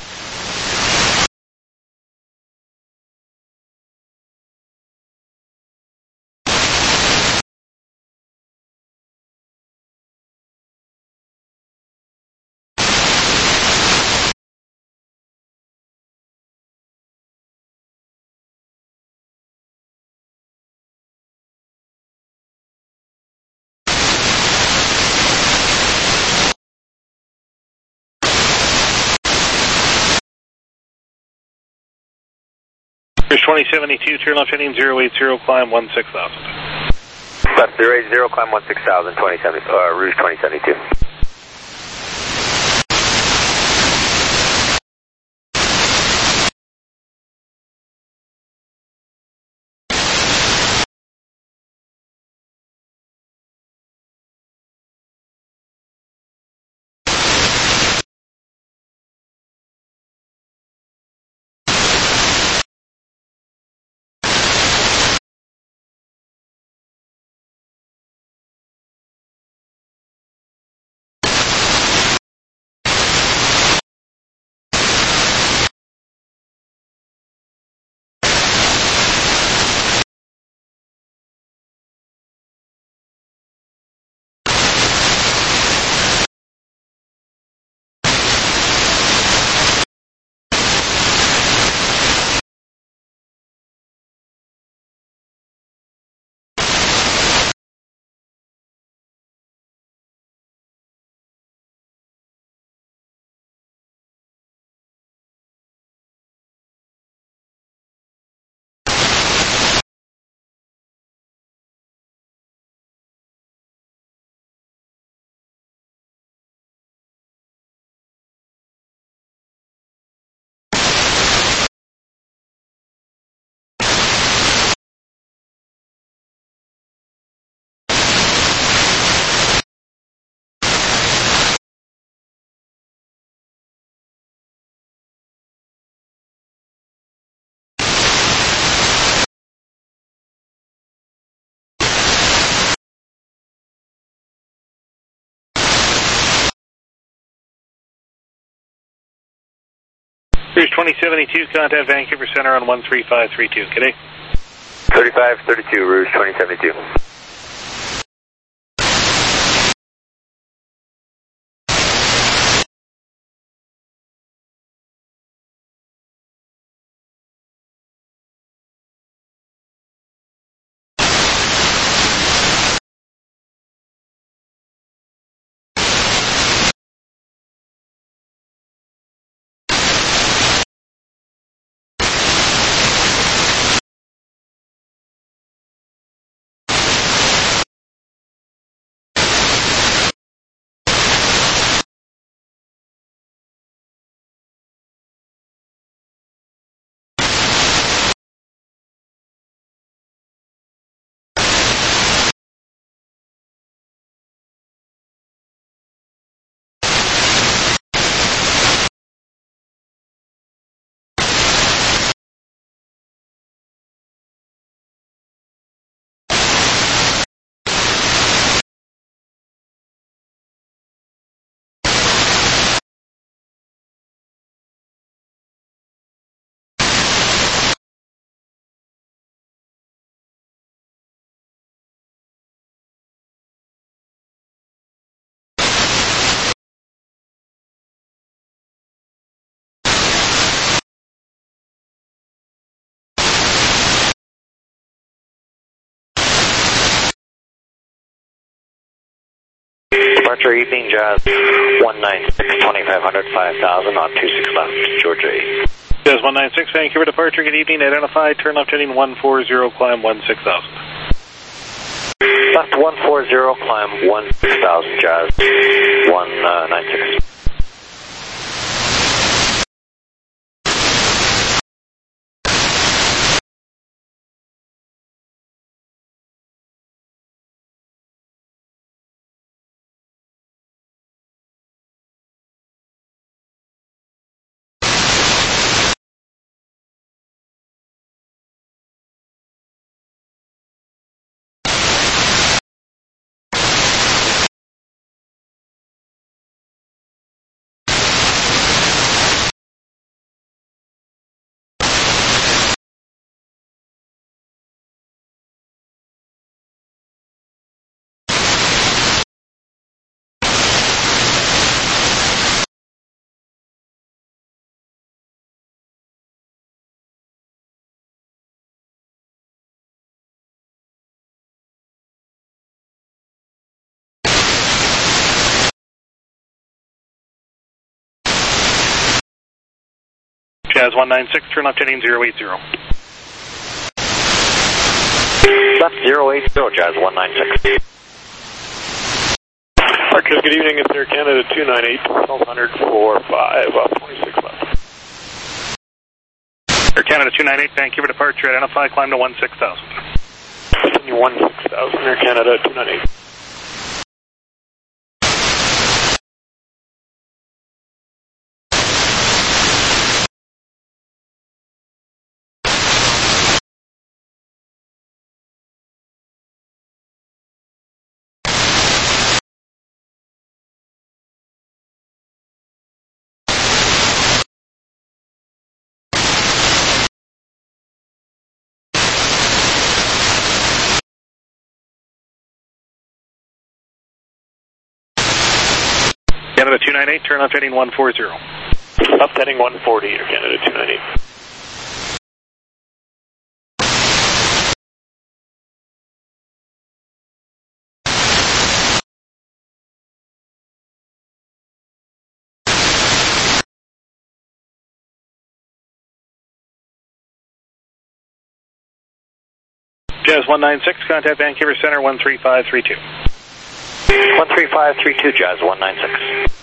Rouge twenty seventy-two, turn left heading zero eight zero, climb one six thousand. Left zero eight zero, climb one six thousand, twenty seventy, uh, Rouge twenty seventy-two. Rouge twenty seventy-two, contact Vancouver Center on one three five three two, good day. thirty-five thirty-two, Rouge twenty seventy-two. Departure evening, Jazz one nine six, twenty-five hundred, five thousand on two six left, Georgia eight. Jazz one nine six, Vancouver departure, good evening, identify, turn left heading one four zero, climb one six thousand. Left one four zero, climb one six thousand, Jazz one nine six. Jazz one nine six, turn left heading zero eight zero. Left zero eight zero, Jazz one nine six. Marcus, good evening. It's Air Canada two nine eight, twelve hundred, four five, uh, twenty-six left. Air Canada two nine eight, Vancouver departure, identify, climb to one six thousand. Continue one six thousand, Air Canada two nine eight. Canada two nine eight, turn left heading one four zero. Left heading one forty, Air Canada two nine eight. Jazz one nine six, contact Vancouver Center one three five three two. one three five three two, Jazz one nine six.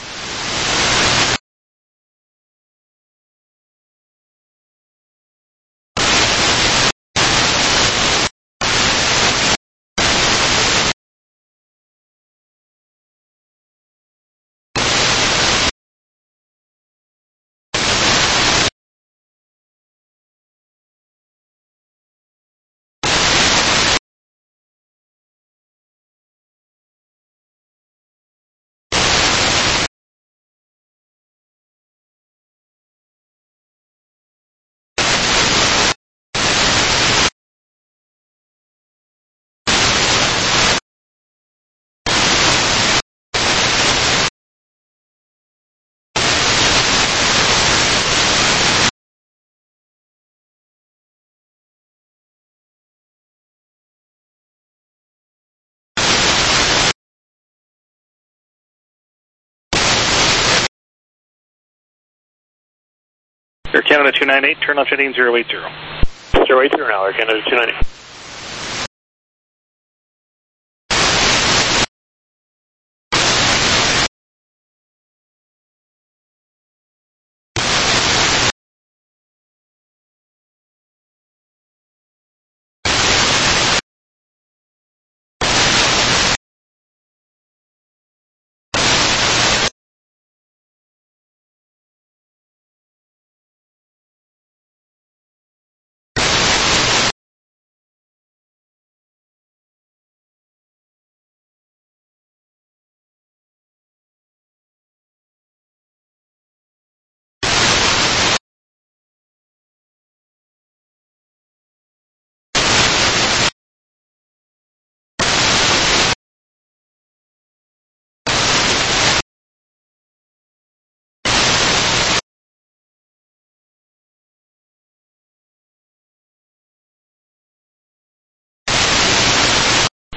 Air Canada two nine eight, turn left heading zero eight zero. zero eight zero now, Air Canada two nine eight.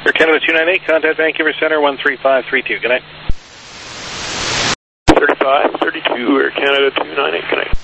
Air Canada two nine eight, contact Vancouver Center one three five three two. Good night. thirty-five thirty-two, Air Canada two nine eight, good night.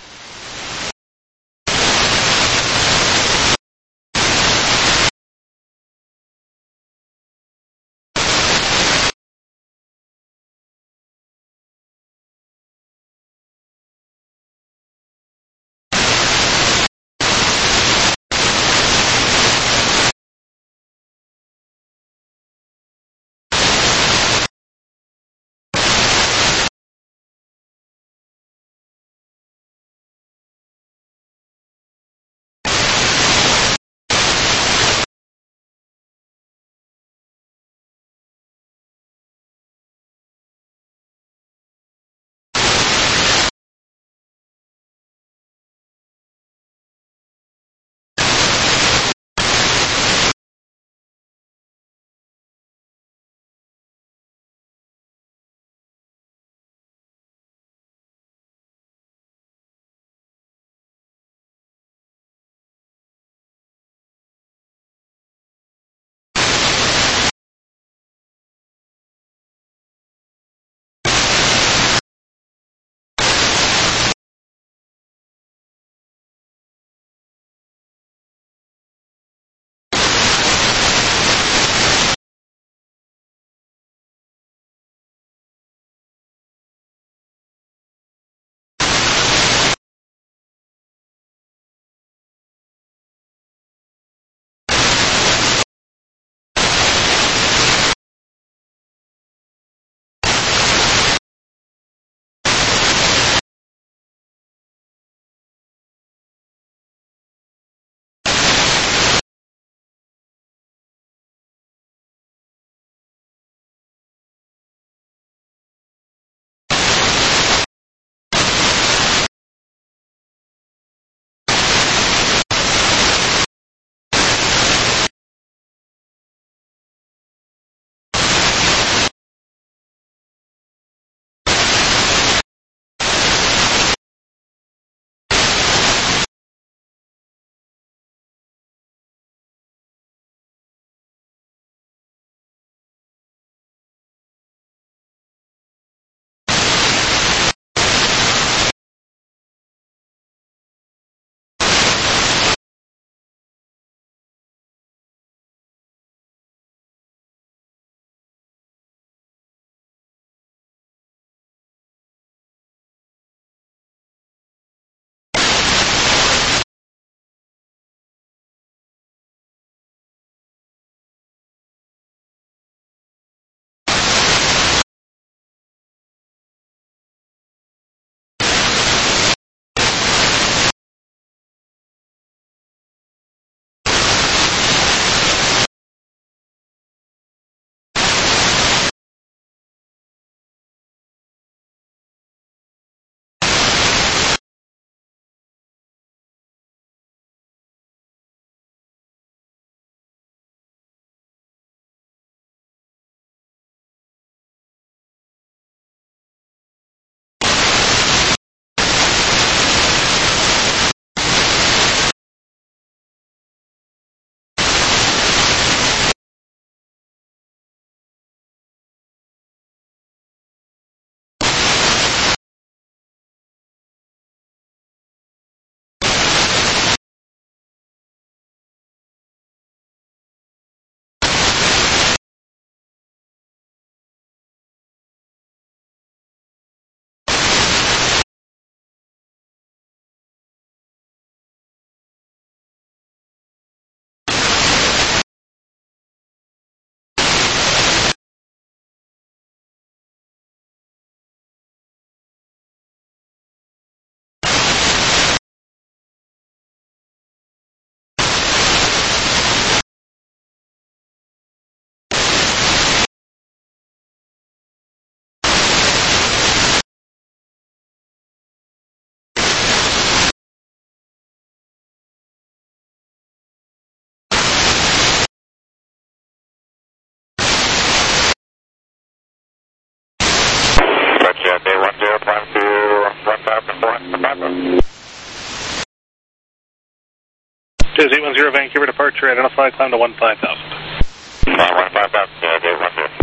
Two eight one zero Vancouver departure, identify, climb to one five thousand. Climb one five five, Jazz eight one zero.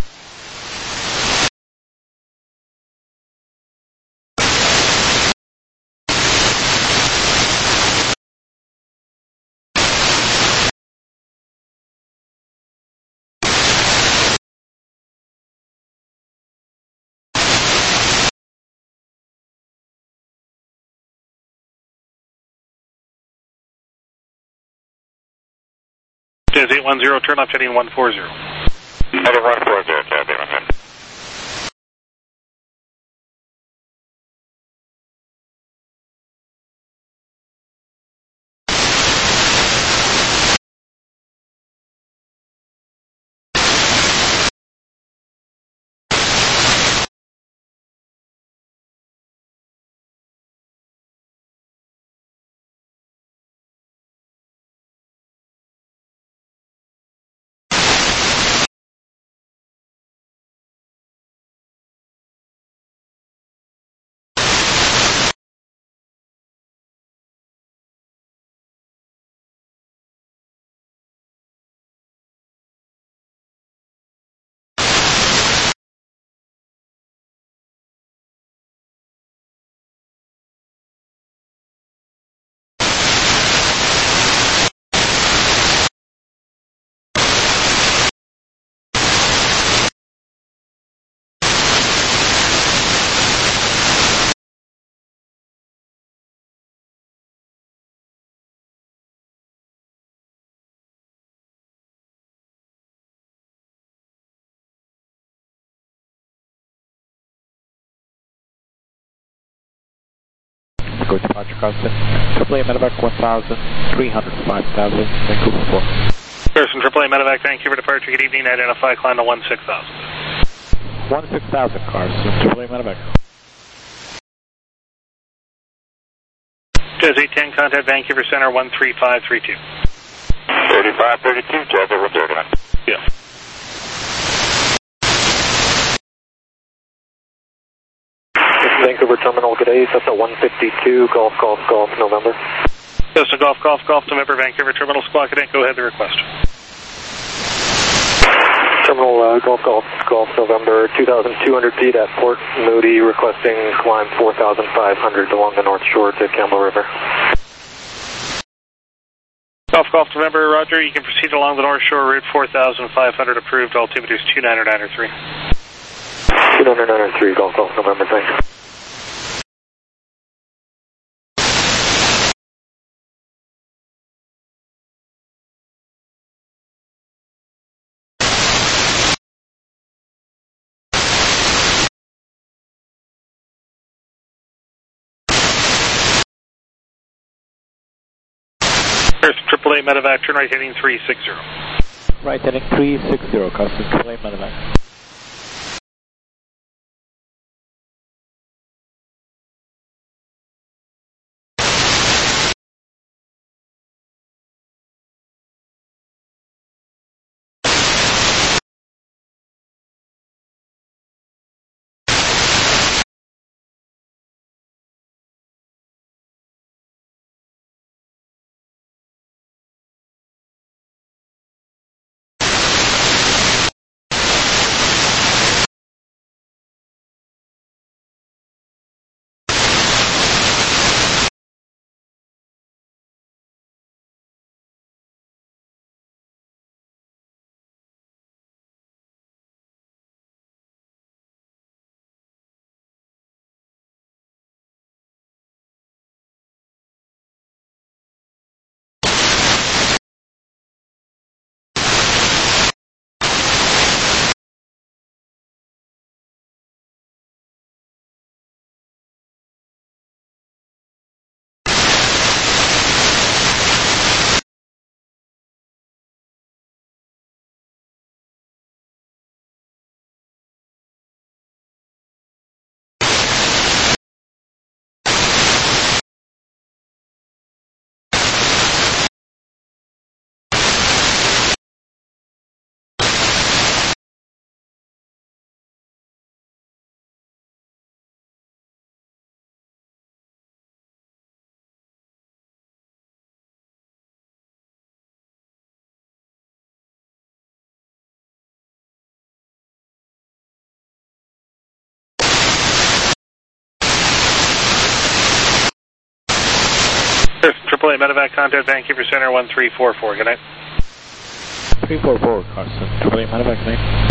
Jazz eight one zero, turn left heading one four zero. Heading one four zero, Jazz eight one zero. Go departure constant. triple A Medevac one thousand three hundred, five thousand, Vancouver four. Person triple A Medevac, Vancouver departure, good evening, identify, climb to one six thousand. one six thousand cars, triple A Medevac. Jazz eight ten, contact Vancouver Center one three five three two. thirty-five thirty-two, Jazz eight one zero. Yeah. Vancouver Terminal, good day, Cessna one fifty-two, Golf, Golf, Golf, November. Cessna Golf, Golf, Golf, November, Vancouver Terminal, Squawk Cadet, go ahead, the request. Terminal uh, Golf, Golf, Golf, November, two thousand two hundred feet at Port Moody, requesting climb four thousand five hundred along the North Shore to Campbell River. Golf, Golf, November, Roger, you can proceed along the North Shore route, four thousand five hundred approved, altimeter is two nine nine three. two nine nine three, Golf, Golf, November, thanks. triple A Medevac, turn right heading three six zero. Right heading three six zero, custom triple A Medevac. There's triple A Medevac contact Vancouver Center one three four four. Good night. three four four, Carson. triple A Medevac, good night.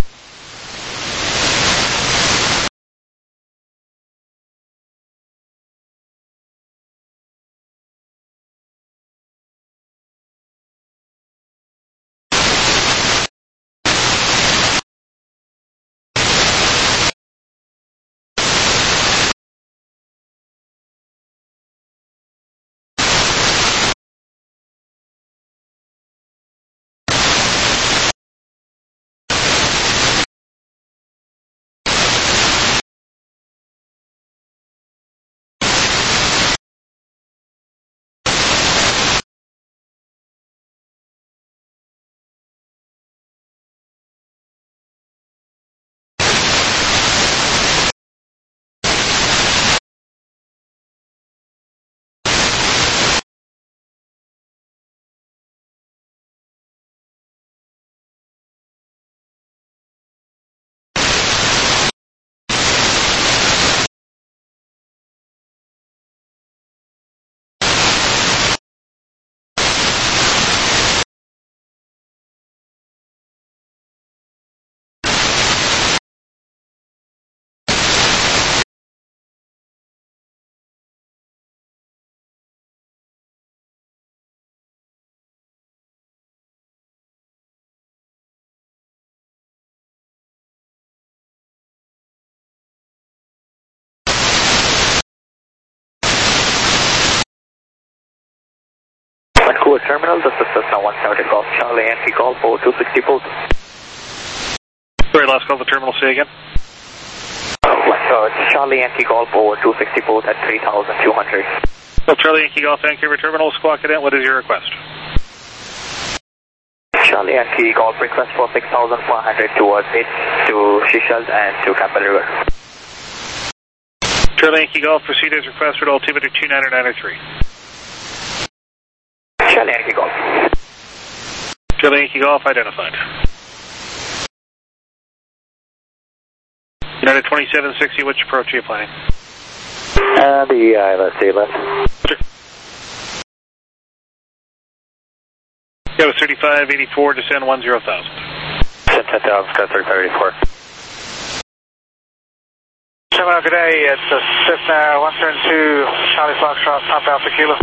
Vancouver Terminal, this is Cessna one seventy Golf Charlie, Yankee Golf over two sixty-four. Sorry, last call the terminal, say again. Uh, Charlie Yankee Golf over two sixty-four at three thousand two hundred. Well, Charlie Yankee Golf Vancouver Terminal, squawk it in. What is your request? Charlie Yankee Golf request for six thousand four hundred towards it to Seychelles and to Campbell River. Charlie Yankee Golf, proceed as requested, altimeter two nine nine three. Charlie Yankee Golf. Charlie Yankee Golf identified. United twenty-seven sixty, which approach are you planning? Uh, the I L S A left. Sure. Yeah, it was thirty-five eighty-four, descend one zero thousand. Descend ten thousand, got thirty-five eighty-four. Terminal, good day, it's uh, Cessna one seventy-two, Charlie Foxtrot, Pop Alpha Kilo.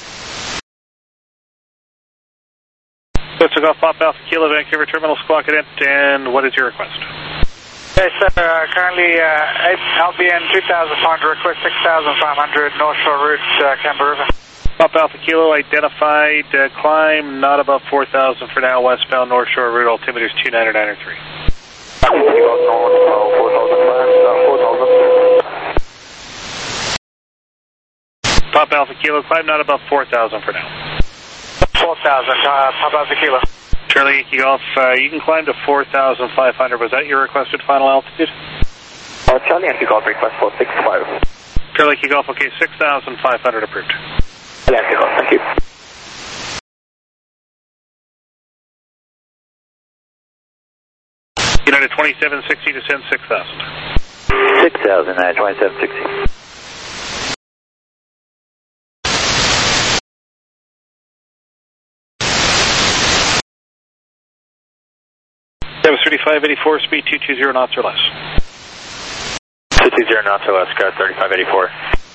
Cessna Golf Pop Alpha Kilo, Vancouver Terminal, squawk it in, and what is your request? Yes, sir, uh, currently uh, L B N two thousand five hundred, request six thousand five hundred, North Shore route, uh, Campbell River. Pop Alpha Kilo identified, uh, climb not above four thousand for now, westbound North Shore route, altimeter is two nine nine three. Pop Alpha Kilo, climb not above four thousand for now. four thousand, uh, Pop Alpha Kilo. Charlie Yankee Golf, uh, you can climb to four thousand five hundred. Was that your requested final altitude? Uh, Charlie Yankee Golf request for six five. Charlie Yankee Golf, okay, six thousand five hundred approved. Charlie Yankee Golf, thank you. United twenty-seven sixty, descend six thousand. six thousand, uh, twenty-seven sixty. That was thirty-five eighty-four, speed two two zero knots or less. two two zero knots or less, got thirty-five eighty-four.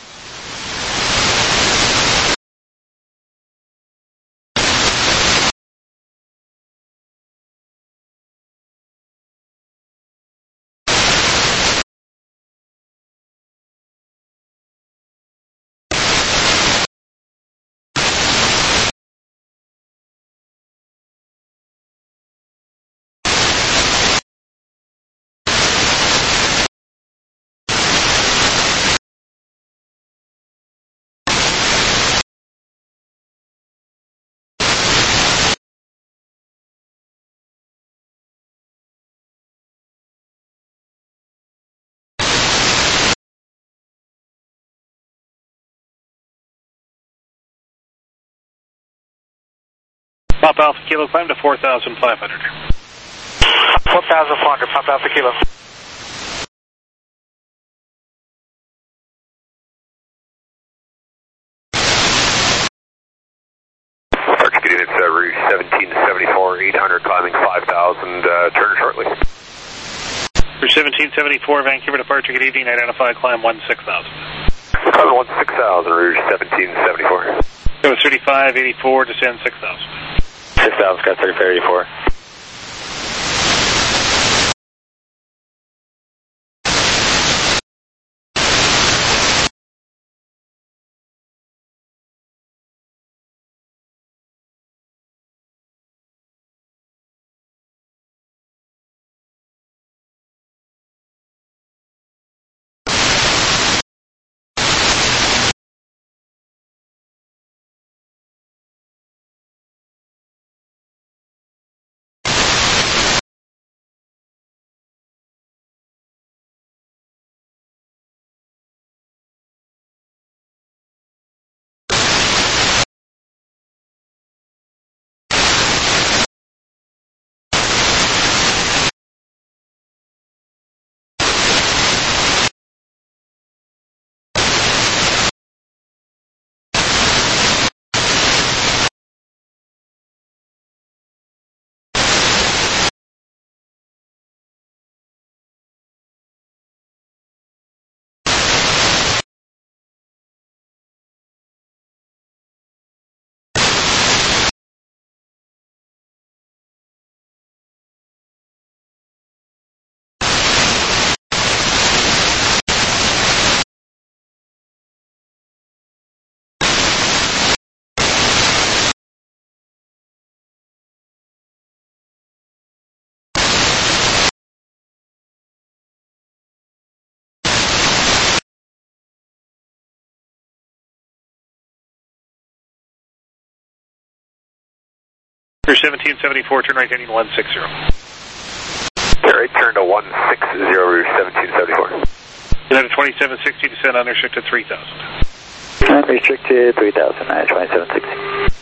Pop Alpha Kilo, climb to four thousand five hundred. four thousand four hundred, Pop Alpha Kilo. For seventeen seventy-four, Vancouver departure, good evening, identify, climb one six thousand. Climb one six thousand, Rouge seventeen seventy-four. Go thirty-five eighty-four, descend six thousand. six thousand, got thirty-five eighty-four. For seventeen seventy-four, turn right heading one six zero. Turn right, turn to one six zero, Rouge seventeen seventy-four. United twenty-seven sixty, descend unrestricted three thousand. Unrestricted three thousand, United twenty-seven sixty.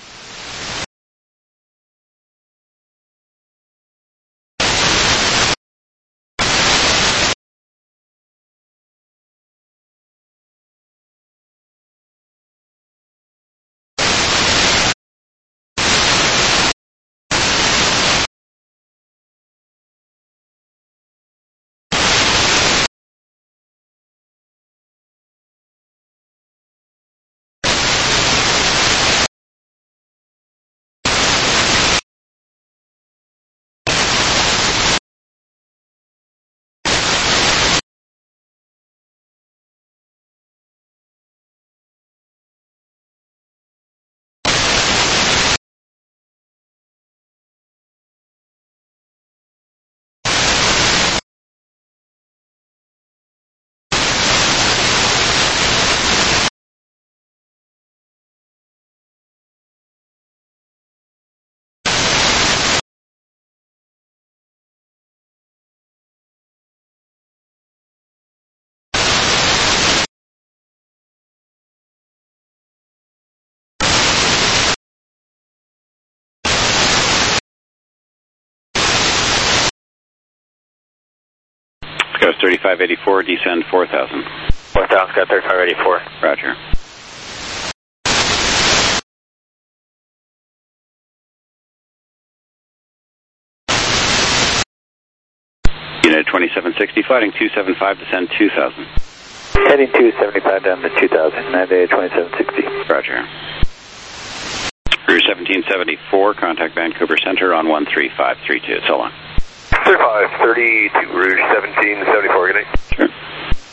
Go thirty-five eighty-four, descend four thousand. four thousand, got thirty-five eighty-four. Roger. United twenty-seven sixty, fighting two seven five, descend two thousand. Heading two seventy-five down to two thousand, United twenty-seven sixty. Roger. Rouge seventeen seventy-four, contact Vancouver Center on one three five three two. So long. thirty-five thirty-two, Rouge seventeen seventy-four, good night. Sure.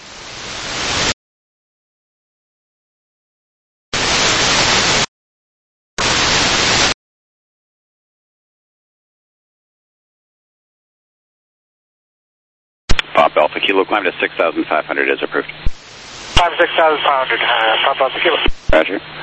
Pop Alpha Kilo, climb to six thousand five hundred as approved. Climb six thousand five hundred, uh, Pop Alpha Kilo. Roger.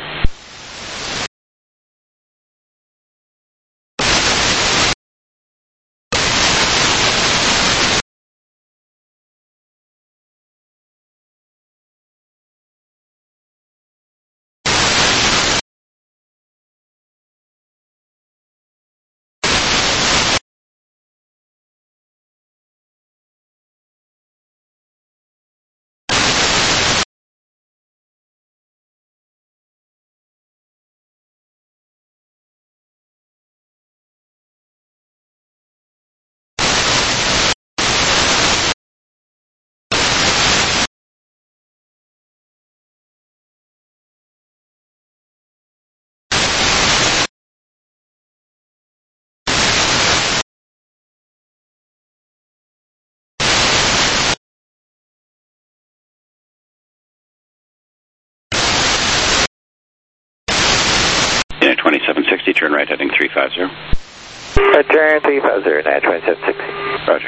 United twenty-seven sixty, turn right heading three five zero. Uh, turn three five zero, United twenty-seven sixty. Roger.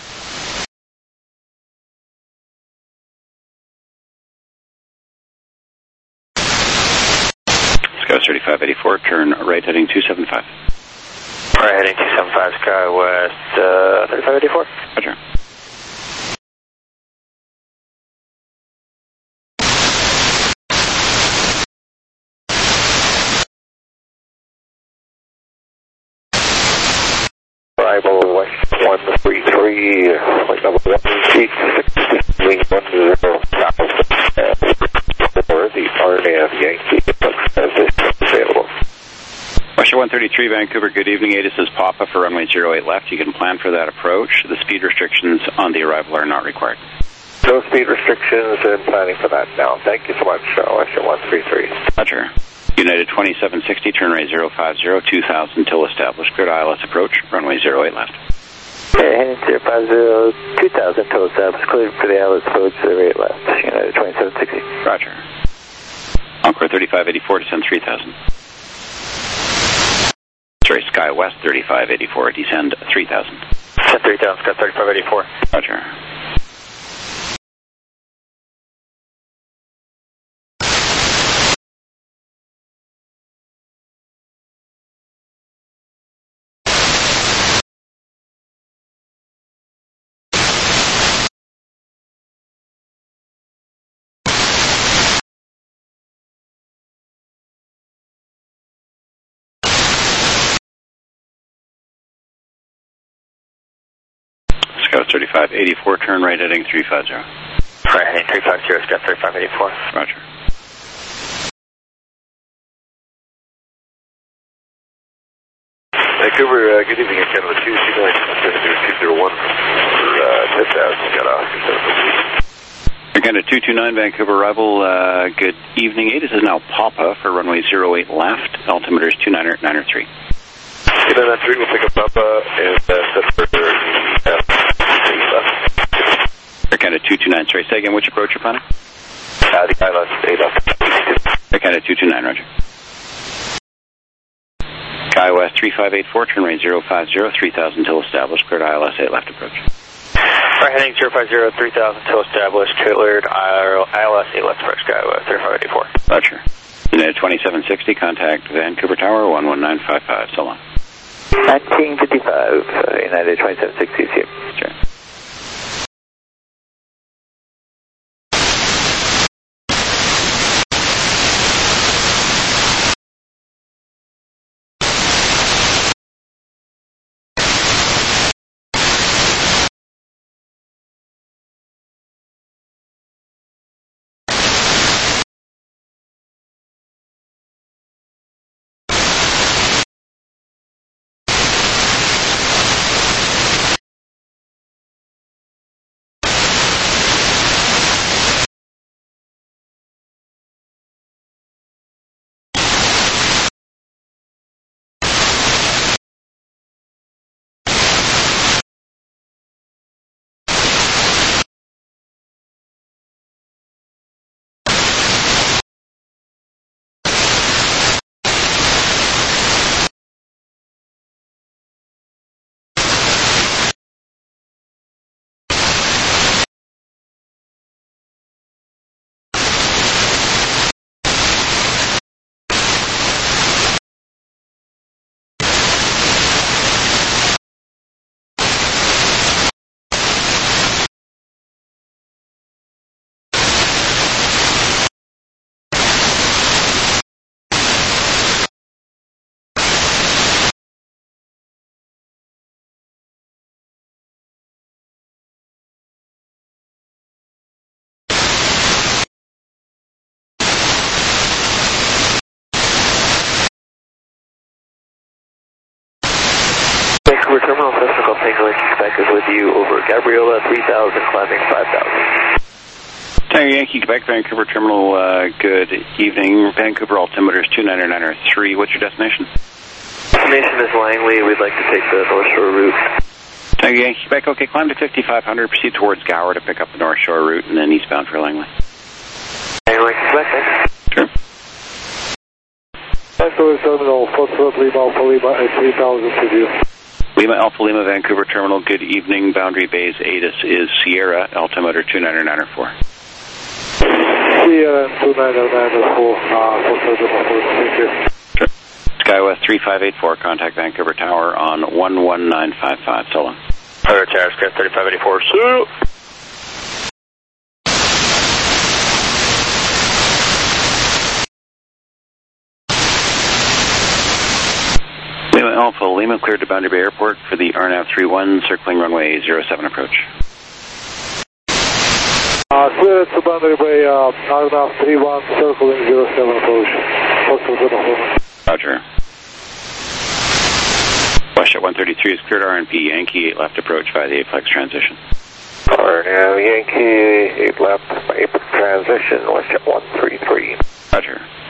Sky thirty-five eighty-four, turn right heading two seven five. Right heading two seven five, Sky West uh, thirty-five eighty-four. Roger. Arrival West one three three, like number one, seat six, wing one zero, south, or the R N A F Yankee, available. Russia one thirty-three, Vancouver, good evening. A T I S is Papa for runway zero eight left. You can plan for that approach. The speed restrictions on the arrival are not required. No speed restrictions and planning for that now. Thank you so much, Russia one three three. Roger. United twenty-seven sixty, turn right zero five zero, two thousand till established. Grid I L S approach, runway zero eight left. Okay, heading zero five zero, two thousand till established. Cleared for the I L S approach, zero eight left. United twenty-seven sixty. Roger. Encore thirty-five eighty-four, descend three thousand. Sorry, Sky West thirty-five eighty-four, descend three thousand. Descend three thousand, Sky thirty-five eighty-four. Roger. Scout thirty-five eighty-four, turn right heading three five zero. Right heading three five zero, Scout thirty-five eighty-four. Roger. Vancouver, uh, good evening, Canada two, Signal two zero one, uh, ten thousand, got off. Canada two two nine, Vancouver arrival, uh, good evening. A T I S is now Papa for runway zero eight left, altimeter is two nine nine three. two nine nine three, we'll pick up Papa and uh, set for uh, Air Canada two two nine, sorry, say again, which approach you're planning? Uh, the I L S eight up. Air Canada two two nine, roger. Sky West three five eight four, turn right zero five zero, three thousand till established, cleared I L S eight left approach. Right heading zero five zero, three thousand till established, cleared I L S eight left approach, Sky West thirty-five eighty-four. Roger. United twenty-seven sixty, contact Vancouver Tower one one nine five five, so long. nineteen fifty-five, uh, United twenty-seven sixty is here. Sure. Vancouver Terminal, Festival Tango Quebec is with you over Gabriola, three thousand, climbing five thousand. Tango Yankee, Quebec, Vancouver Terminal, uh, good evening. Vancouver altimeter is two nine nine three. What's your destination? Destination is Langley. We'd like to take the North Shore route. Tango Yankee, Quebec, okay, climb to fifty-five hundred, proceed towards Gower to pick up the North Shore route, and then eastbound for Langley. Tango Yankee, Quebec, thanks. Sure. five Service Terminal, Foxtrot Lima Alpha Lima at three thousand to you. Lima Alpha Lima Vancouver Terminal, good evening. Boundary Bays A T I S is Sierra, altimeter two nine nine four. Sierra two nine nine four, uh, Foxtrot Lima four, thank you. SkyWest three five eight four, contact Vancouver Tower on one one nine five five, so long. Tower Tower, Skype thirty-five eighty-four, so. Lima Alpha Lima cleared to Boundary Bay Airport for the R N A V three one, circling runway zero seven approach. Uh, clear to Boundary Bay, uh, R N A V three one, circling zero seven approach. Roger. WestJet one thirty-three is cleared R N P Yankee, eight left approach via the eight flex transition. R N A V Yankee, eight left, eight transition, WestJet one thirty-three. Roger.